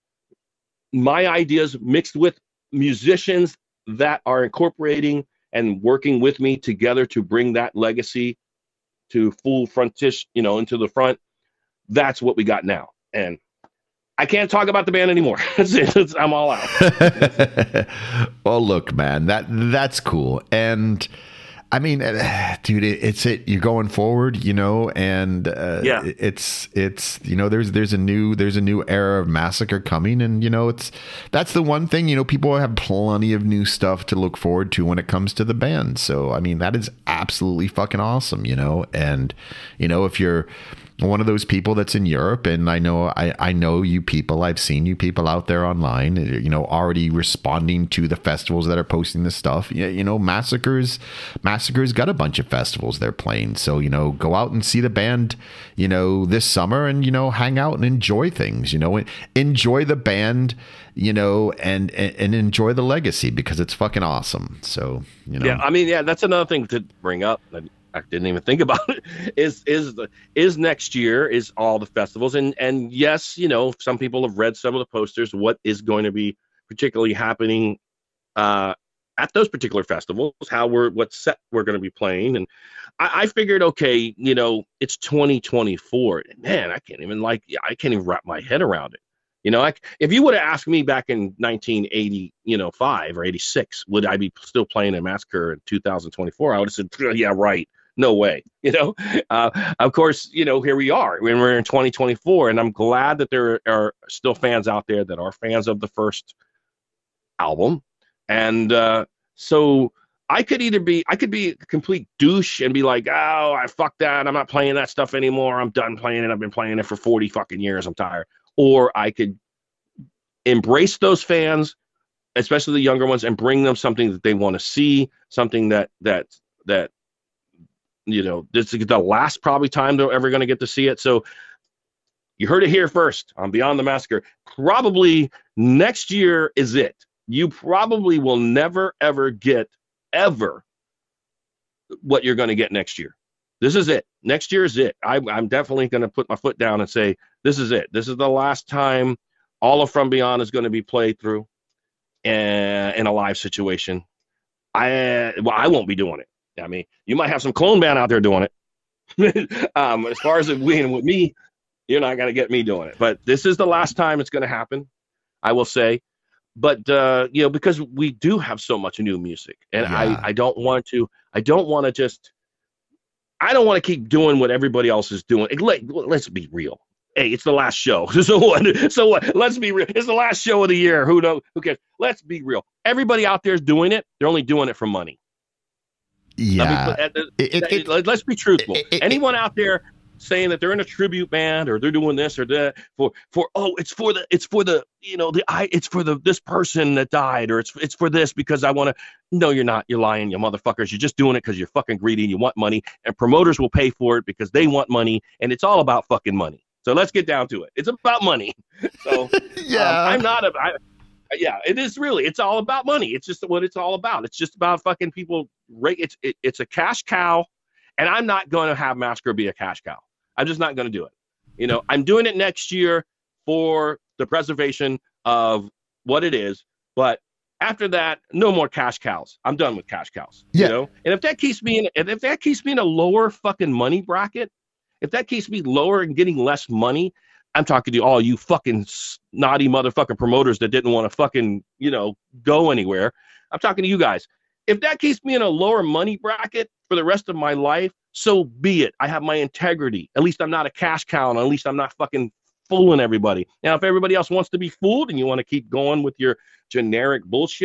Speaker 2: my ideas mixed with musicians that are incorporating and working with me together to bring that legacy to full frontish, you know, into the front. That's what we got now. And I can't talk about the band anymore. That's it. It's, I'm all out.
Speaker 1: Well, look, man, that that's cool. And I mean, dude, it's it. You're going forward, you know, and uh,
Speaker 2: yeah,
Speaker 1: it's it's you know, there's there's a new there's a new era of Massacre coming, and you know, it's that's the one thing, you know, people have plenty of new stuff to look forward to when it comes to the band. So I mean, that is absolutely fucking awesome, you know, and you know, if you're one of those people that's in Europe, and I know I, I know you people, I've seen you people out there online, you know, already responding to the festivals that are posting this stuff. You, you know, Massacres, Massacres got a bunch of festivals they're playing. So, you know, go out and see the band, you know, this summer and, you know, hang out and enjoy things, you know, enjoy the band, you know, and, and, and enjoy the legacy because it's fucking awesome. So, you know.
Speaker 2: Yeah, I mean, yeah, that's another thing to bring up. I didn't even think about it. Is is the is next year is all the festivals, and and yes, you know, some people have read some of the posters. What is going to be particularly happening uh, at those particular festivals? How we're what set we're going to be playing, and I, I figured, okay, you know, it's twenty twenty-four. Man, I can't even like I can't even wrap my head around it. You know, like if you would have asked me back in nineteen eighty, you know, five or eighty-six, would I be still playing in Massacre in two thousand twenty-four? I would have said, yeah, right. No way, you know. Uh, of course, you know, here we are when we're in twenty twenty-four, and I'm glad that there are still fans out there that are fans of the first album. And uh, so I could either be, I could be a complete douche and be like, oh, I fuck that, I'm not playing that stuff anymore. I'm done playing it. I've been playing it for forty fucking years. I'm tired. Or I could embrace those fans, especially the younger ones, and bring them something that they want to see, something that that that. You know, this is the last probably time they're ever going to get to see it. So you heard it here first on Beyond the Massacre. Probably next year is it. You probably will never, ever get, ever, what you're going to get next year. This is it. Next year is it. I, I'm definitely going to put my foot down and say, this is it. This is the last time all of From Beyond is going to be played through and, in a live situation. I Well, I won't be doing it. I mean, you might have some clone band out there doing it. um, as far as it being with me, you're not going to get me doing it. But this is the last time it's going to happen, I will say. But, uh, you know, because we do have so much new music. And yeah. I, I don't want to, I don't want to just, I don't want to keep doing what everybody else is doing. Let, let's be real. Hey, it's the last show. So what? So what? Let's be real. It's the last show of the year. Who knows? Who cares? Let's be real. Everybody out there is doing it. They're only doing it for money.
Speaker 1: Yeah.
Speaker 2: I mean, it, it, it, it, let's be truthful. It, it, Anyone out there saying that they're in a tribute band or they're doing this or that for for oh it's for the it's for the you know the I it's for the this person that died or it's it's for this because I want to. No, you're not. You're lying, you motherfuckers. You're just doing it because you're fucking greedy and you want money, and promoters will pay for it because they want money, and it's all about fucking money. So let's get down to it. It's about money. So
Speaker 1: yeah,
Speaker 2: um, I'm not a. I, Yeah, it is really. It's all about money. It's just what it's all about. It's just about fucking people. It's it, it's a cash cow, and I'm not going to have Massacre be a cash cow. I'm just not going to do it. You know, I'm doing it next year for the preservation of what it is. But after that, no more cash cows. I'm done with cash cows.
Speaker 1: Yeah.
Speaker 2: You know, and if that keeps me in, if that keeps me in a lower fucking money bracket, if that keeps me lower and getting less money. I'm talking to all you fucking snotty motherfucking promoters that didn't want to fucking, you know, go anywhere. I'm talking to you guys. If that keeps me in a lower money bracket for the rest of my life, so be it. I have my integrity. At least I'm not a cash cow, and at least I'm not fucking fooling everybody. Now, if everybody else wants to be fooled and you want to keep going with your generic bullshit,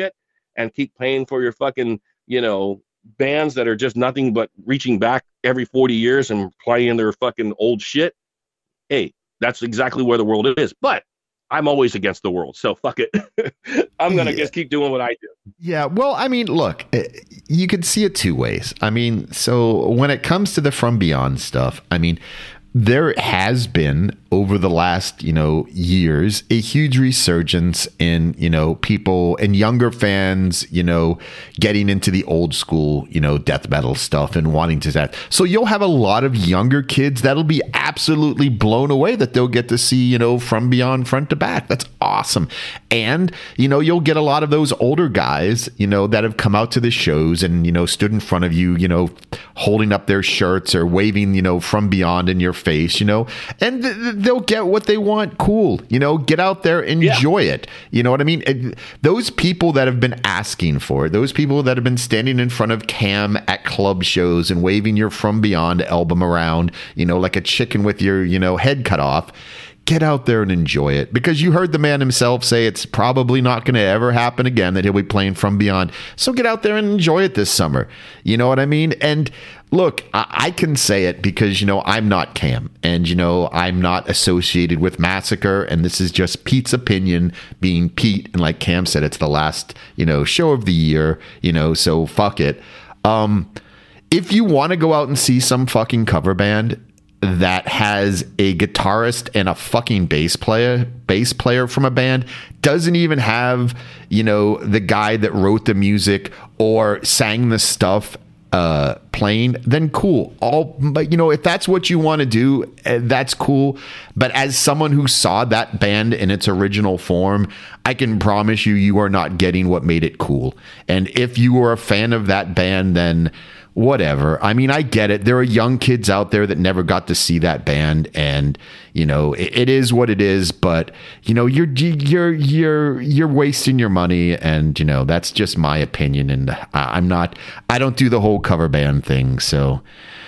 Speaker 2: and keep paying for your fucking, you know, bands that are just nothing but reaching back every forty years and playing their fucking old shit, hey, that's exactly where the world is. But I'm always against the world, so fuck it. I'm going to yeah. just keep doing what I do.
Speaker 1: Yeah, well, I mean, look, you could see it two ways. I mean, so when it comes to the From Beyond stuff, I mean, there has been over the last, you know, years, a huge resurgence in, you know, people and younger fans, you know, getting into the old school, you know, death metal stuff and wanting to that. So you'll have a lot of younger kids that'll be absolutely blown away that they'll get to see, you know, From Beyond front to back. That's awesome. And, you know, you'll get a lot of those older guys, you know, that have come out to the shows and, you know, stood in front of you, you know, holding up their shirts or waving, you know, From Beyond in your face, you know, and th- th- they'll get what they want. Cool. You know, get out there, enjoy yeah. it. You know what I mean? It, those people that have been asking for it, those people that have been standing in front of Cam at club shows and waving your From Beyond album around, you know, like a chicken with your, you know, head cut off. Get out there and enjoy it, because you heard the man himself say it's probably not going to ever happen again that he'll be playing From Beyond. So get out there and enjoy it this summer. You know what I mean? And look, I, I can say it because, you know, I'm not Cam, and, you know, I'm not associated with Massacre, and this is just Pete's opinion being Pete. And like Cam said, it's the last, you know, show of the year, you know, so fuck it. Um, if you want to go out and see some fucking cover band that has a guitarist and a fucking bass player, bass player from a band, doesn't even have, you know, the guy that wrote the music or sang the stuff uh, playing, then cool. All, but you know, if that's what you want to do, uh, that's cool. But as someone who saw that band in its original form, I can promise you, you are not getting what made it cool. And if you were a fan of that band, then whatever. I mean, I get it. There are young kids out there that never got to see that band, and you know, it, it is what it is. But you know, you're you're you're you're wasting your money, and you know, that's just my opinion. And I'm not. I don't do the whole cover band thing. So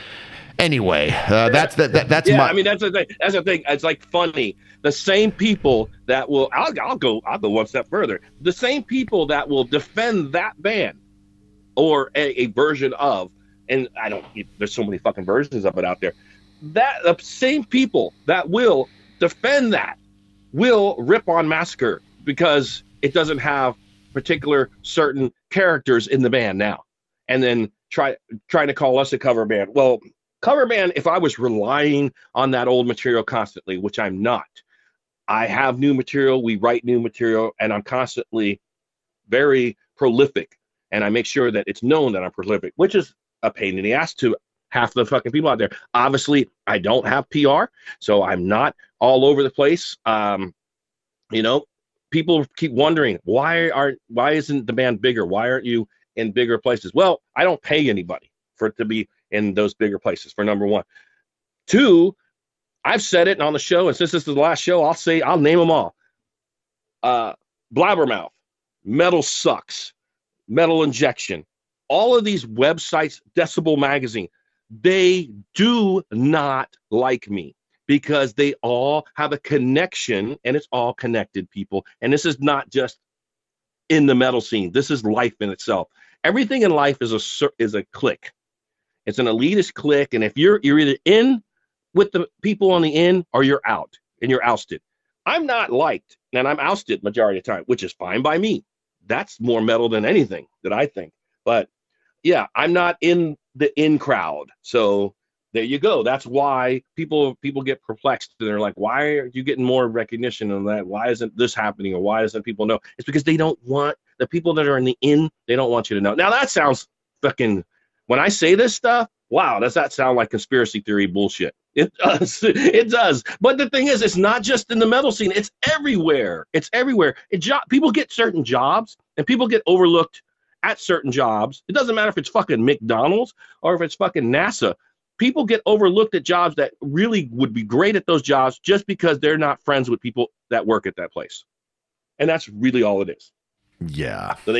Speaker 1: anyway, uh, that's that, that that's
Speaker 2: yeah.
Speaker 1: my.
Speaker 2: I mean, that's the thing. That's the thing. It's like funny. The same people that will. I'll I'll go. I'll go one step further. The same people that will defend that band or a, a version of. And I don't, there's so many fucking versions of it out there. That the same people that will defend that will rip on Massacre because it doesn't have particular certain characters in the band now. And then try trying to call us a cover band. Well, cover band, if I was relying on that old material constantly, which I'm not. I have new material, we write new material, and I'm constantly very prolific. And I make sure that it's known that I'm prolific, which is a pain in the ass to half the fucking people out there. Obviously, I don't have P R, so I'm not all over the place. Um, you know, people keep wondering why aren't why isn't the band bigger? Why aren't you in bigger places? Well, I don't pay anybody for it to be in those bigger places. For number one, two, I've said it on the show, and since this is the last show, I'll say I'll name them all. Uh, Blabbermouth, Metal Sucks, Metal Injection. All of these websites, Decibel Magazine, they do not like me because they all have a connection, and it's all connected, people. And this is not just in the metal scene. This is life in itself. Everything in life is a is a clique. It's an elitist clique, and if you're you're either in with the people on the in or you're out, and you're ousted. I'm not liked, and I'm ousted majority of the time, which is fine by me. That's more metal than anything that I think. But yeah, I'm not in the in crowd. So there you go. That's why people people get perplexed. They're like, why are you getting more recognition than that? Why isn't this happening? Or why doesn't people know? It's because they don't want the people that are in the in, they don't want you to know. Now that sounds fucking, when I say this stuff, wow, does that sound like conspiracy theory bullshit? It does. It does. But the thing is, it's not just in the metal scene. It's everywhere. It's everywhere. It jo- people get certain jobs, and people get overlooked at certain jobs. It doesn't matter if it's fucking McDonald's or if it's fucking NASA. People get overlooked at jobs that really would be great at those jobs just because they're not friends with people that work at that place. And that's really all it is.
Speaker 1: Yeah.
Speaker 2: So there you go.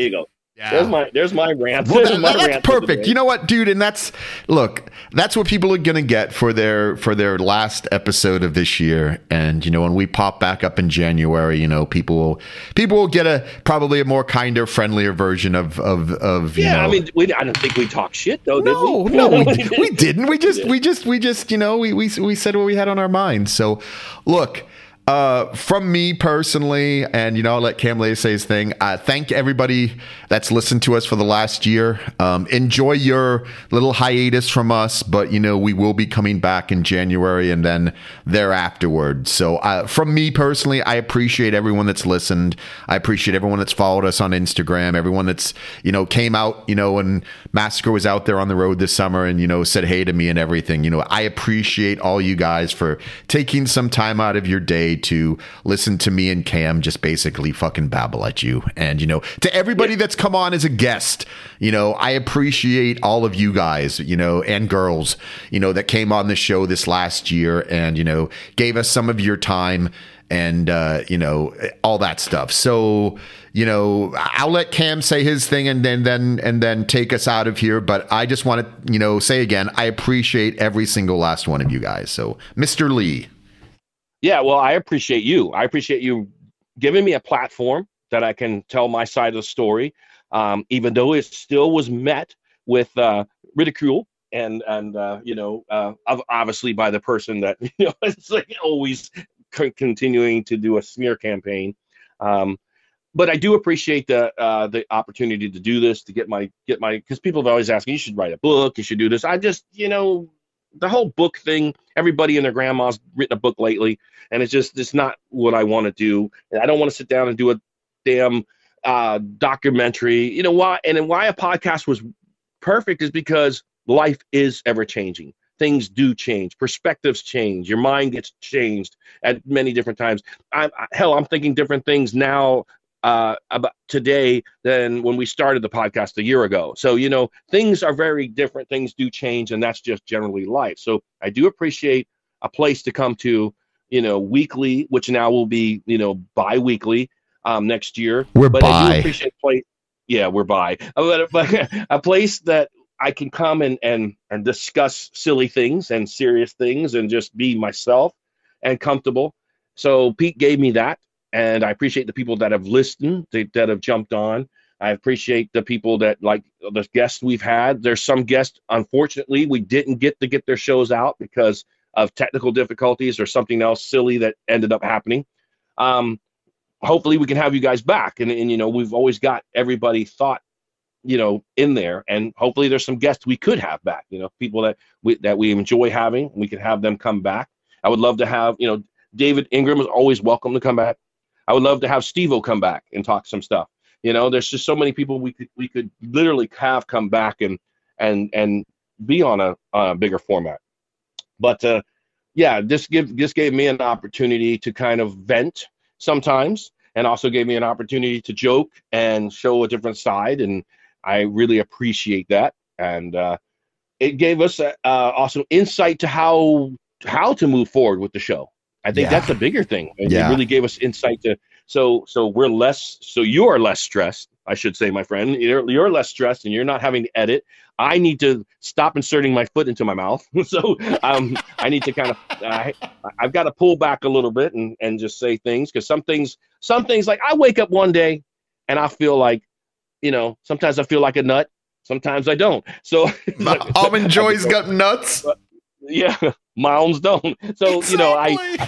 Speaker 2: Yeah. There's my there's my rant.
Speaker 1: Well,
Speaker 2: that,
Speaker 1: my that's rant perfect. You know what, dude? And that's look, that's what people are gonna get for their for their last episode of this year. And you know, when we pop back up in January, you know, people will people will get a probably a more kinder, friendlier version of of of you
Speaker 2: yeah.
Speaker 1: know,
Speaker 2: I mean, we, I don't think we talk shit though.
Speaker 1: No,
Speaker 2: did we?
Speaker 1: no, we, we didn't. We just we just we just you know we we we said what we had on our minds. So, look. Uh, from me personally, and you know, I'll let Cam Lay say his thing. Uh, thank everybody that's listened to us for the last year. Um, enjoy your little hiatus from us, but you know, we will be coming back in January and then thereafterward. So, uh, from me personally, I appreciate everyone that's listened. I appreciate everyone that's followed us on Instagram. Everyone that's you know came out, you know, when Massacre was out there on the road this summer and you know said hey to me and everything. You know, I appreciate all you guys for taking some time out of your day to listen to me and Cam just basically fucking babble at you. And, you know, to everybody that's come on as a guest, you know, I appreciate all of you guys, you know, and girls, you know, that came on the show this last year and, you know, gave us some of your time and, uh, you know, all that stuff. So, you know, I'll let Cam say his thing and then, then, and then take us out of here. But I just want to, you know, say again, I appreciate every single last one of you guys. So, Mister Lee.
Speaker 2: Yeah, well, I appreciate you. I appreciate you giving me a platform that I can tell my side of the story, um, even though it still was met with uh, ridicule and and uh, you know, uh, obviously by the person that you know it's like always c- continuing to do a smear campaign. Um, but I do appreciate the uh, the opportunity to do this, to get my get my because people have always asked me, you should write a book, you should do this. I just you know. The whole book thing, everybody and their grandma's written a book lately, and it's just it's not what I want to do. And I don't want to sit down and do a damn uh, documentary. You know why? And then why a podcast was perfect is because life is ever changing. Things do change. Perspectives change. Your mind gets changed at many different times. I, I, hell, I'm thinking different things now uh, about today than when we started the podcast a year ago. So, you know, things are very different. Things do change, and that's just generally life. So I do appreciate a place to come to, you know, weekly, which now will be, you know, bi-weekly um, next year.
Speaker 1: We're
Speaker 2: but
Speaker 1: bi.
Speaker 2: I do appreciate place. Yeah, we're bi. But, but a place that I can come and, and, and discuss silly things and serious things and just be myself and comfortable. So Pete gave me that. And I appreciate the people that have listened, that, that have jumped on. I appreciate the people that, like the guests we've had. There's some guests, unfortunately, we didn't get to get their shows out because of technical difficulties or something else silly that ended up happening. Um, hopefully we can have you guys back. And, and, you know, we've always got everybody thought, you know, in there. And hopefully there's some guests we could have back, you know, people that we, that we enjoy having. We could have them come back. I would love to have, you know, David Ingram is always welcome to come back. I would love to have Steve-O come back and talk some stuff. You know, there's just so many people we could we could literally have come back and and and be on a, on a bigger format. But uh, yeah, this give this gave me an opportunity to kind of vent sometimes, and also gave me an opportunity to joke and show a different side, and I really appreciate that. And uh, it gave us uh, also insight to how how to move forward with the show. I think yeah. that's a bigger thing. It
Speaker 1: yeah.
Speaker 2: really gave us insight to, so, so we're less, so you are less stressed, I should say, my friend, you're, you're less stressed and you're not having to edit. I need to stop inserting my foot into my mouth. so, um, I need to kind of, uh, I've got to pull back a little bit and, and just say things. Cause some things, some things like I wake up one day and I feel like, you know, sometimes I feel like a nut. Sometimes I don't. So
Speaker 1: Almond Joy's got nuts.
Speaker 2: But, yeah. Mounds don't. So, exactly. you know, I,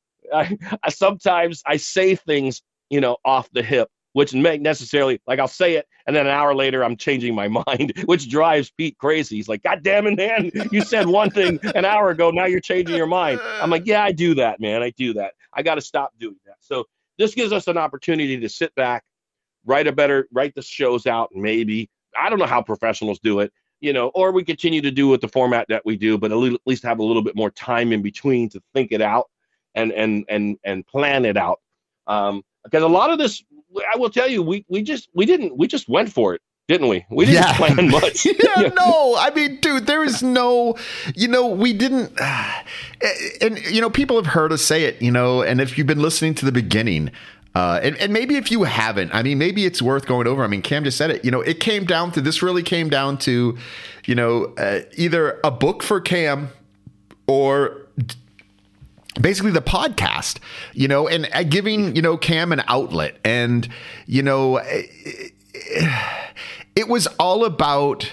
Speaker 2: I, I sometimes I say things, you know, off the hip, which make necessarily like I'll say it. And then an hour later, I'm changing my mind, which drives Pete crazy. He's like, God damn it, man. You said one thing an hour ago. Now you're changing your mind. I'm like, yeah, I do that, man. I do that. I got to stop doing that. So this gives us an opportunity to sit back, write a better, write the shows out. Maybe, I don't know how professionals do it. You know, or we continue to do with the format that we do, but at least have a little bit more time in between to think it out and and and and plan it out. Um, because a lot of this, I will tell you, we we just we didn't we just went for it, didn't we? We didn't
Speaker 1: yeah.
Speaker 2: plan much.
Speaker 1: yeah, yeah, no, I mean, dude, there is no, you know, we didn't, uh, and you know, people have heard us say it, you know, and if you've been listening to the beginning. Uh, and, and maybe if you haven't, I mean, maybe it's worth going over. I mean, Cam just said it. You know, it came down to this. Really came down to, you know, uh, either a book for Cam or basically the podcast, you know, and uh, giving, you know, Cam an outlet. And, you know, it, it was all about,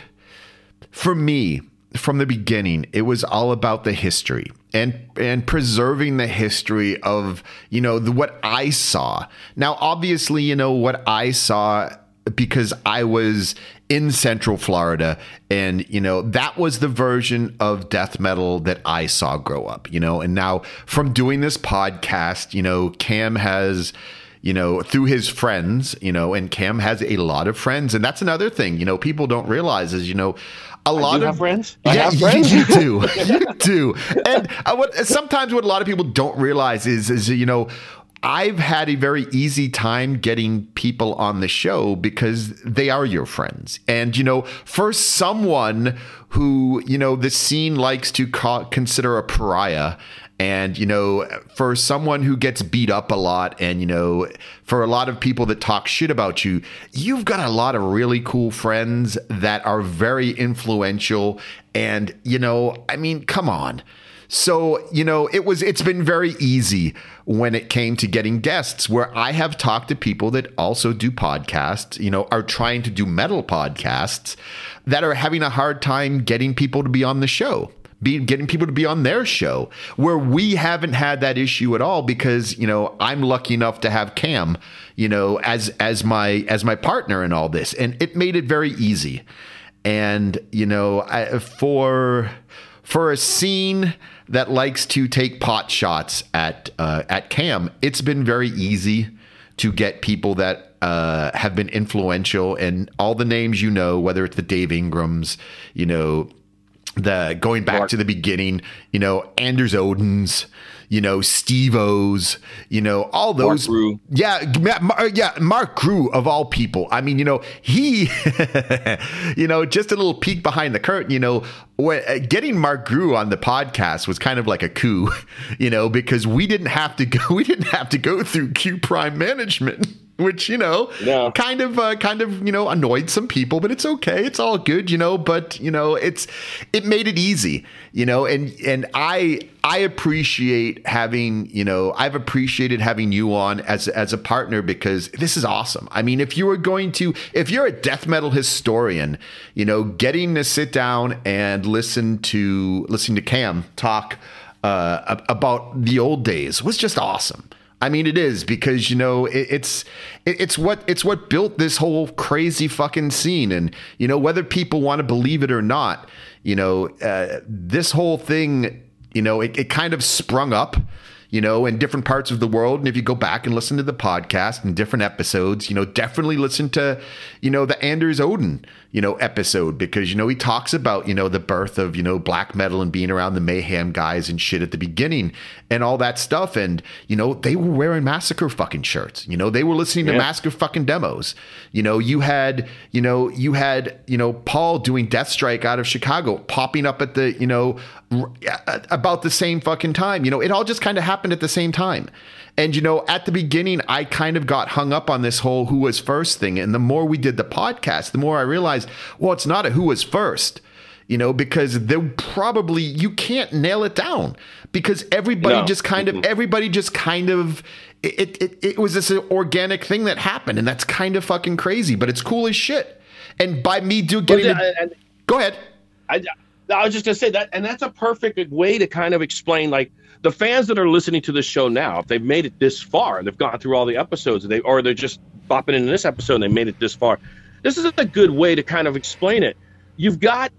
Speaker 1: for me, from the beginning, it was all about the history and and preserving the history of, you know, the, what I saw. Now, obviously, you know, what I saw, because I was in Central Florida, and, you know, that was the version of death metal that I saw grow up, you know. And now from doing this podcast, you know, Cam has, you know, through his friends, you know, and Cam has a lot of friends. And that's another thing, you know, people don't realize is, you know, a lot
Speaker 2: I do
Speaker 1: of
Speaker 2: have friends. I
Speaker 1: yeah,
Speaker 2: have friends.
Speaker 1: You do. You do. And uh, what sometimes what a lot of people don't realize is, is, you know, I've had a very easy time getting people on the show because they are your friends. And, you know, for someone who, you know, the scene likes to co- consider a pariah, and, you know, for someone who gets beat up a lot, and, you know, for a lot of people that talk shit about you, you've got a lot of really cool friends that are very influential. And, you know, I mean, come on. So, you know, it was, it's been very easy when it came to getting guests, where I have talked to people that also do podcasts, you know, are trying to do metal podcasts, that are having a hard time getting people to be on the show. Be, getting people to be on their show, where we haven't had that issue at all, because, you know, I'm lucky enough to have Cam, you know, as as my as my partner in all this, and it made it very easy. And, you know, I, for for a scene that likes to take pot shots at uh, at Cam, it's been very easy to get people that uh, have been influential, and all the names, you know, whether it's the Dave Ingrams, you know, the going back Mark. to the beginning, you know, Anders Odins, you know, Steve-O's, you know, all those.
Speaker 2: Mark Grew.
Speaker 1: Yeah. Yeah. Mark Grew, of all people. I mean, you know, he, you know, just a little peek behind the curtain, you know, when, getting Mark Grew on the podcast was kind of like a coup, you know, because we didn't have to go, we didn't have to go through Q Prime management. Which, you know, yeah. kind of, uh, kind of, you know, annoyed some people, but it's okay. It's all good, you know, but, you know, it's, it made it easy, you know, and, and I, I appreciate having, you know, I've appreciated having you on as, as a partner, because this is awesome. I mean, if you were going to, if you're a death metal historian, you know, getting to sit down and listen to, listen to Cam talk, uh, about the old days was just awesome. I mean, it is, because, you know, it, it's it, it's what it's what built this whole crazy fucking scene. And, you know, whether people want to believe it or not, you know, uh, this whole thing, you know, it, it kind of sprung up, you know, in different parts of the world. And if you go back and listen to the podcast and different episodes, you know, definitely listen to, you know, the Anders Odin, you know, episode, because, you know, he talks about, you know, the birth of, you know, black metal and being around the Mayhem guys and shit at the beginning and all that stuff. And, you know, they were wearing Massacre fucking shirts, you know, they were listening yeah. to Massacre fucking demos. You know, you had, you know, you had, you know, Paul doing Deathstrike out of Chicago popping up at the, you know, r- about the same fucking time. You know, it all just kind of happened at the same time. And, you know, at the beginning, I kind of got hung up on this whole who was first thing. And the more we did the podcast, the more I realized, well, it's not a who was first, you know, because there probably, you can't nail it down, because everybody no. just kind of, mm-hmm. everybody just kind of, it, it, it was this organic thing that happened. And that's kind of fucking crazy, but it's cool as shit. And by me do getting
Speaker 2: well, yeah, and,
Speaker 1: it, go ahead.
Speaker 2: I, I was just going to say that, and that's a perfect way to kind of explain, like, the fans that are listening to this show now, if they've made it this far and they've gone through all the episodes, they or they're just bopping into this episode and they made it this far, this is a good way to kind of explain it. You've got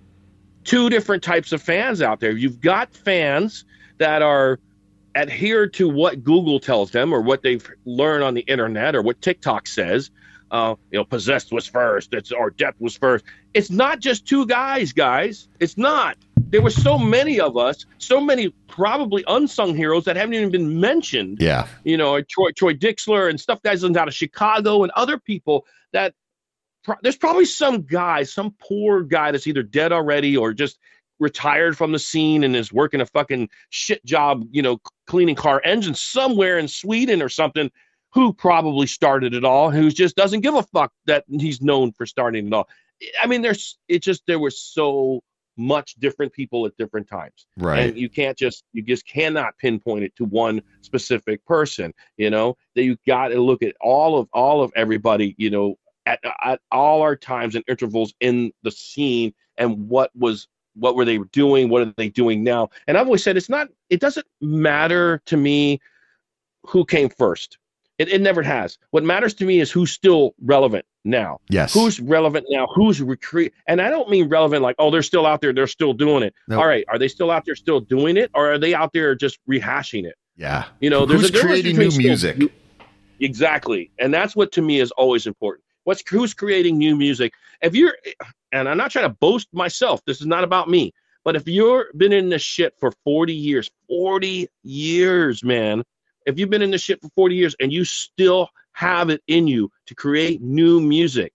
Speaker 2: two different types of fans out there. You've got fans that are adhered to what Google tells them or what they've learned on the internet or what TikTok says. Uh, you know, Possessed was first, it's, or Death was first. It's not just two guys, guys. It's not. There were so many of us, so many probably unsung heroes that haven't even been mentioned.
Speaker 1: Yeah.
Speaker 2: You know, Troy, Troy Dixler and stuff, guys out of Chicago and other people that pro- there's probably some guy, some poor guy that's either dead already or just retired from the scene and is working a fucking shit job, you know, cleaning car engines somewhere in Sweden or something, who probably started it all, who just doesn't give a fuck that he's known for starting it all. I mean, there's it just there were so much different people at different times,
Speaker 1: right?
Speaker 2: And you can't just you just cannot pinpoint it to one specific person. You know that you got to look at all of all of everybody. You know, at at all our times and intervals in the scene, and what was what were they doing? What are they doing now? And I've always said it's not. It doesn't matter to me who came first. It, it never has. What matters to me is who's still relevant now.
Speaker 1: Yes.
Speaker 2: Who's relevant now? Who's recreate? And I don't mean relevant like, oh, they're still out there. They're still doing it. Nope. All right. Are they still out there still doing it? Or are they out there just rehashing it?
Speaker 1: Yeah.
Speaker 2: You know, there's
Speaker 1: who's
Speaker 2: a
Speaker 1: creating new music.
Speaker 2: Still, exactly. And that's what to me is always important. What's who's creating new music? If you're, and I'm not trying to boast myself. This is not about me. But if you've been in this shit for forty years, forty years, man, if you've been in this shit for forty years and you still have it in you to create new music,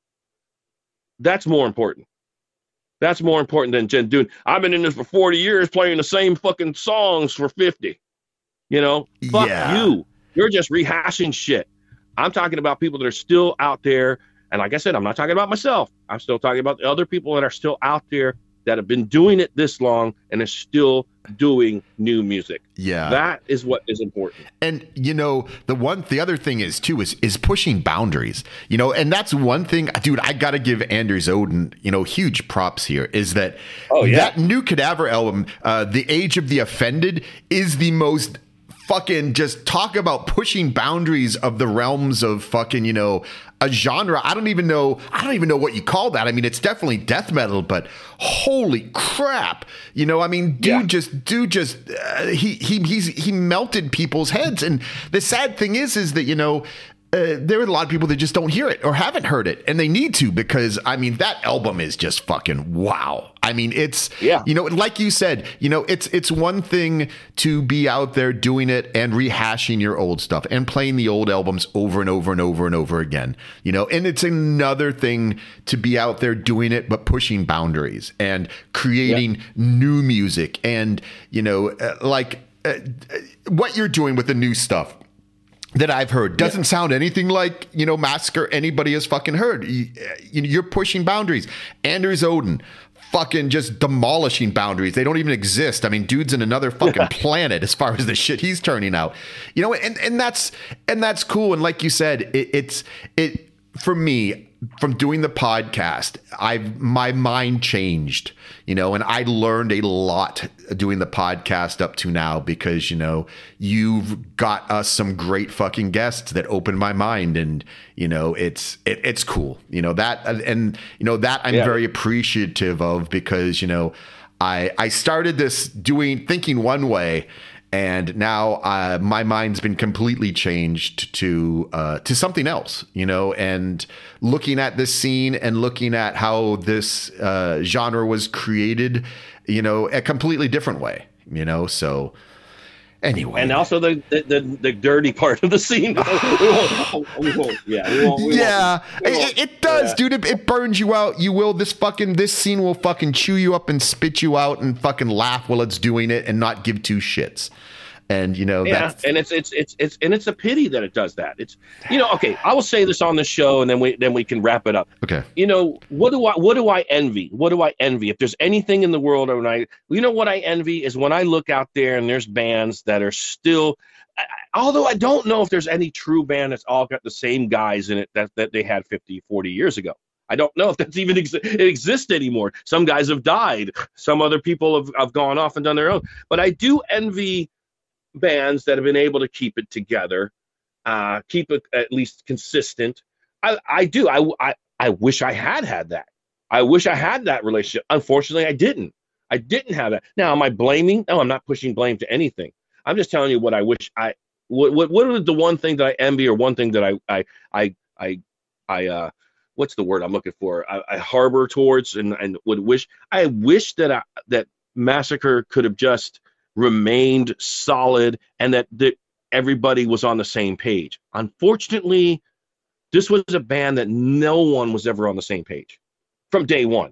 Speaker 2: that's more important. That's more important than Jen doing, I've been in this for forty years playing the same fucking songs for fifty. You know, fuck
Speaker 1: yeah.
Speaker 2: you. You're just rehashing shit. I'm talking about people that are still out there. And like I said, I'm not talking about myself. I'm still talking about the other people that are still out there that have been doing it this long and are still doing new music.
Speaker 1: Yeah.
Speaker 2: That is what is important.
Speaker 1: And, you know, the one, the other thing is too, is, is pushing boundaries, you know, and that's one thing, dude, I got to give Anders Odin, you know, huge props here is that
Speaker 2: oh, yeah.
Speaker 1: that new Cadaver album, uh, The Age of the Offended, is the most fucking just talk about pushing boundaries of the realms of fucking, you know, a genre. I don't even know. I don't even know what you call that. I mean, it's definitely death metal, but holy crap. You know, I mean, dude yeah. just, dude just, uh, he, he, he's, he melted people's heads. And the sad thing is, is that, you know, Uh, there are a lot of people that just don't hear it or haven't heard it, and they need to, because I mean that album is just fucking wow. I mean, it's
Speaker 2: yeah.
Speaker 1: you know, like you said, you know, it's it's one thing to be out there doing it and rehashing your old stuff and playing the old albums over and over and over and over again, you know, and it's another thing to be out there doing it but pushing boundaries and creating yeah. new music, and you know, uh, like uh, what you're doing with the new stuff that I've heard doesn't yeah. sound anything like, you know, Massacre anybody has fucking heard. You, you're pushing boundaries. Anders Odin, fucking just demolishing boundaries. They don't even exist. I mean, dude's in another fucking planet as far as the shit he's turning out. You know, and and that's and that's cool. And like you said, it, it's it for me. From doing the podcast, I've my mind changed, you know, and I learned a lot doing the podcast up to now, because, you know, you've got us some great fucking guests that opened my mind, and, you know, it's it, it's cool, you know, that and, you know, that I'm yeah. very appreciative of, because, you know, I I started this doing thinking one way. And now uh, my mind's been completely changed to uh, to something else, you know, and looking at this scene and looking at how this uh, genre was created, you know, a completely different way, you know, so anyway.
Speaker 2: And also the the, the, the dirty part of the scene. we won't, we won't, yeah, we won't, we
Speaker 1: yeah,
Speaker 2: won't, we won't.
Speaker 1: It, it does,
Speaker 2: yeah.
Speaker 1: dude. It, it burns you out. You will. This fucking this scene will fucking chew you up and spit you out and fucking laugh while it's doing it and not give two shits. And you know,
Speaker 2: yeah,
Speaker 1: that's...
Speaker 2: and it's it's it's it's and it's a pity that it does that. It's you know, okay, I will say this on the show, and then we then we can wrap it up.
Speaker 1: Okay.
Speaker 2: You know, what do I what do I envy? What do I envy? If there's anything in the world, when I you know what I envy is when I look out there and there's bands that are still. I, although I don't know if there's any true band that's all got the same guys in it that that they had fifty, forty years ago. I don't know if that's even ex- it exists anymore. Some guys have died. Some other people have, have gone off and done their own. But I do envy bands that have been able to keep it together, uh, keep it at least consistent. I, I do. I, I, I wish I had had that. I wish I had that relationship. Unfortunately, I didn't. I didn't have that. Now, am I blaming? No, I'm not pushing blame to anything. I'm just telling you what I wish I. What what what is the one thing that I envy, or one thing that I I I I I uh what's the word I'm looking for? I, I harbor towards and and would wish. I wish that I, that Massacre could have just remained solid, and that, that everybody was on the same page. Unfortunately, this was a band that no one was ever on the same page from day one.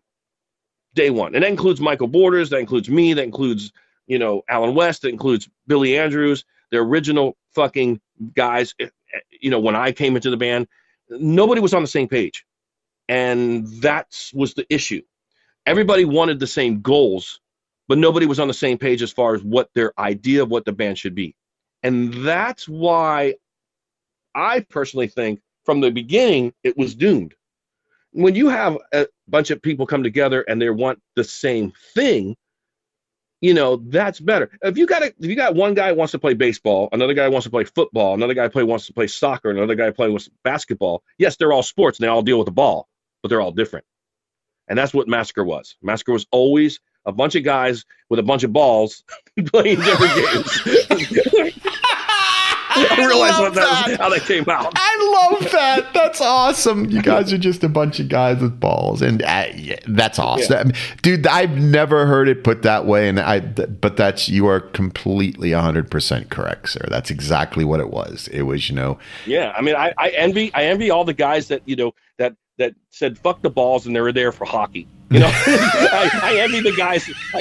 Speaker 2: Day one. And that includes Michael Borders, that includes me, that includes, you know, Alan West, that includes Billy Andrews, the original fucking guys. you know, when I came into the band, nobody was on the same page. And that was the issue. Everybody wanted the same goals, but nobody was on the same page as far as what their idea of what the band should be. And that's why I personally think from the beginning, it was doomed. When you have a bunch of people come together and they want the same thing, you know, that's better. If you got a, if you got one guy who wants to play baseball, another guy wants to play football, another guy play wants to play soccer, another guy play wants basketball. Yes, they're all sports and they all deal with the ball, but they're all different. And that's what Massacre was. Massacre was always a bunch of guys with a bunch of balls playing different games. I, I realized what that was, how that came out.
Speaker 1: I love that. That's awesome. You guys are just a bunch of guys with balls, and uh, yeah, that's awesome, yeah. Dude. I've never heard it put that way, and I. But that's you are completely one hundred percent correct, sir. That's exactly what it was. It was, you know.
Speaker 2: Yeah, I mean, I, I envy, I envy all the guys that you know that that said fuck the balls and they were there for hockey. You know, I, I envy the guys. Like,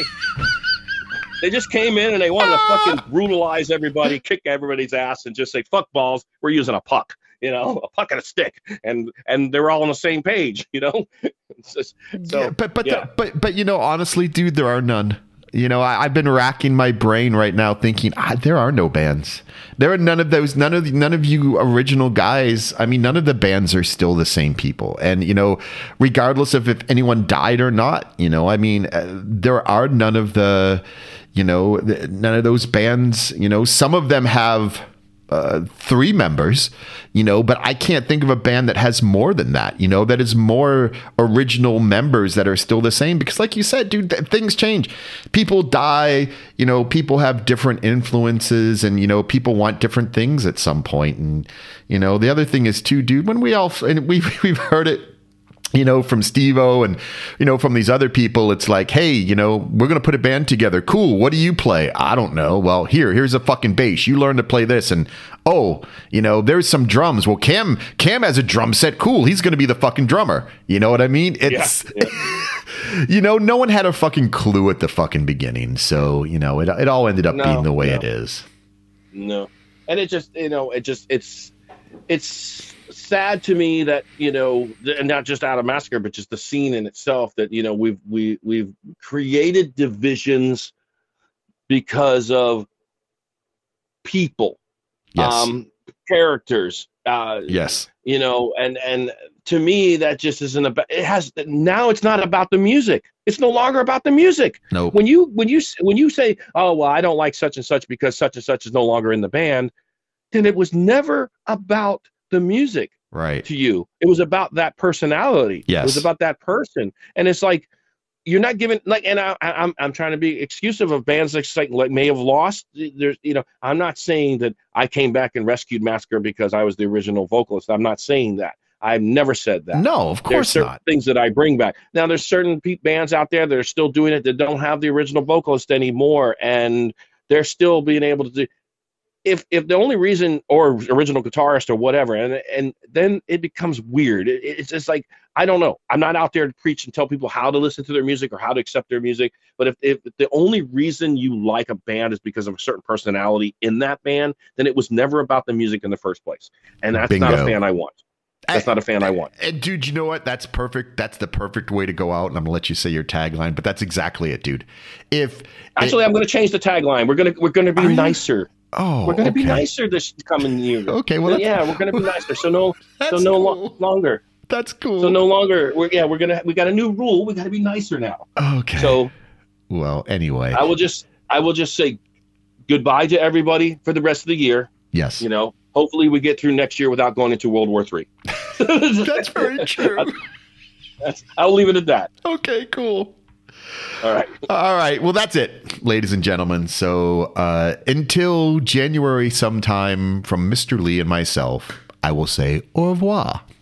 Speaker 2: they just came in and they wanted to fucking brutalize everybody, kick everybody's ass, and just say fuck balls. We're using a puck, you know, a puck and a stick, and and they're all on the same page, you know. Just, so,
Speaker 1: yeah, but but
Speaker 2: yeah.
Speaker 1: The, but but you know, honestly, dude, there are none. You know, I, I've been racking my brain right now thinking ah, there are no bands. There are none of those, none of none of you original guys. I mean, none of the bands are still the same people. And, you know, regardless of if anyone died or not, you know, I mean, uh, there are none of the, you know, the, none of those bands, you know, some of them have uh, three members, you know, but I can't think of a band that has more than that, you know, that is more original members that are still the same. Because like you said, dude, th- things change. People die, you know, people have different influences and, you know, people want different things at some point. And, you know, the other thing is too, dude, when we all, and we've, we've heard it, you know, from Steve-O and, you know, from these other people, it's like, hey, you know, we're going to put a band together. Cool. What do you play? I don't know. Well, here, here's a fucking bass. You learn to play this. And, oh, you know, there's some drums. Well, Cam, Cam has a drum set. Cool. He's going to be the fucking drummer. You know what I mean? It's, yeah, yeah. You know, no one had a fucking clue at the fucking beginning. So, you know, it, it all ended up
Speaker 2: no,
Speaker 1: being the way
Speaker 2: no.
Speaker 1: it is.
Speaker 2: No. And it just, you know, it just, it's, it's, sad to me that, you know, and not just out of Massacre, but just the scene in itself that, you know, we've we we've created divisions because of people,
Speaker 1: yes.
Speaker 2: um, characters, uh,
Speaker 1: yes,
Speaker 2: you know, and and to me that just isn't about. It has now. It's not about the music. It's no longer about the music.
Speaker 1: No.
Speaker 2: When you when you when you say, oh well, I don't like such and such because such and such is no longer in the band, then it was never about the music,
Speaker 1: right?
Speaker 2: To you, it was about that personality.
Speaker 1: Yes,
Speaker 2: it was about that person, and it's like you're not giving like. And I, I'm I'm trying to be exclusive of bands like, like like may have lost. There's you know I'm not saying that I came back and rescued Massacre because I was the original vocalist. I'm not saying that. I've never said that.
Speaker 1: No, of course
Speaker 2: there's
Speaker 1: not.
Speaker 2: Things that I bring back. Now there's certain pe- bands out there that are still doing it that don't have the original vocalist anymore, and they're still being able to do. If if the only reason or original guitarist or whatever, and and then it becomes weird. It, it's just like, I don't know. I'm not out there to preach and tell people how to listen to their music or how to accept their music. But if, if the only reason you like a band is because of a certain personality in that band, then it was never about the music in the first place. And that's Bingo. Not a fan I want. That's I, not a fan I want.
Speaker 1: And dude, you know what? That's perfect. That's the perfect way to go out. And I'm gonna let you say your tagline, but that's exactly it, dude. If
Speaker 2: actually, it, I'm gonna change the tagline. We're gonna we're gonna be nicer.
Speaker 1: You? Oh,
Speaker 2: we're going to
Speaker 1: okay.
Speaker 2: be nicer this coming year.
Speaker 1: Okay, well,
Speaker 2: yeah, we're going to be nicer. So no, so no
Speaker 1: cool.
Speaker 2: lo- longer.
Speaker 1: That's cool.
Speaker 2: So no longer. We're yeah, we're gonna we got a new rule. We got to be nicer now.
Speaker 1: Okay.
Speaker 2: So,
Speaker 1: well, anyway,
Speaker 2: I will just I will just say goodbye to everybody for the rest of the year.
Speaker 1: Yes.
Speaker 2: You know, hopefully we get through next year without going into World War Three.
Speaker 1: That's very true.
Speaker 2: That's, I'll leave it at that.
Speaker 1: Okay. Cool.
Speaker 2: All right.
Speaker 1: All right. Well, that's it, ladies and gentlemen. So uh, until January sometime from Mister Lee and myself, I will say au revoir.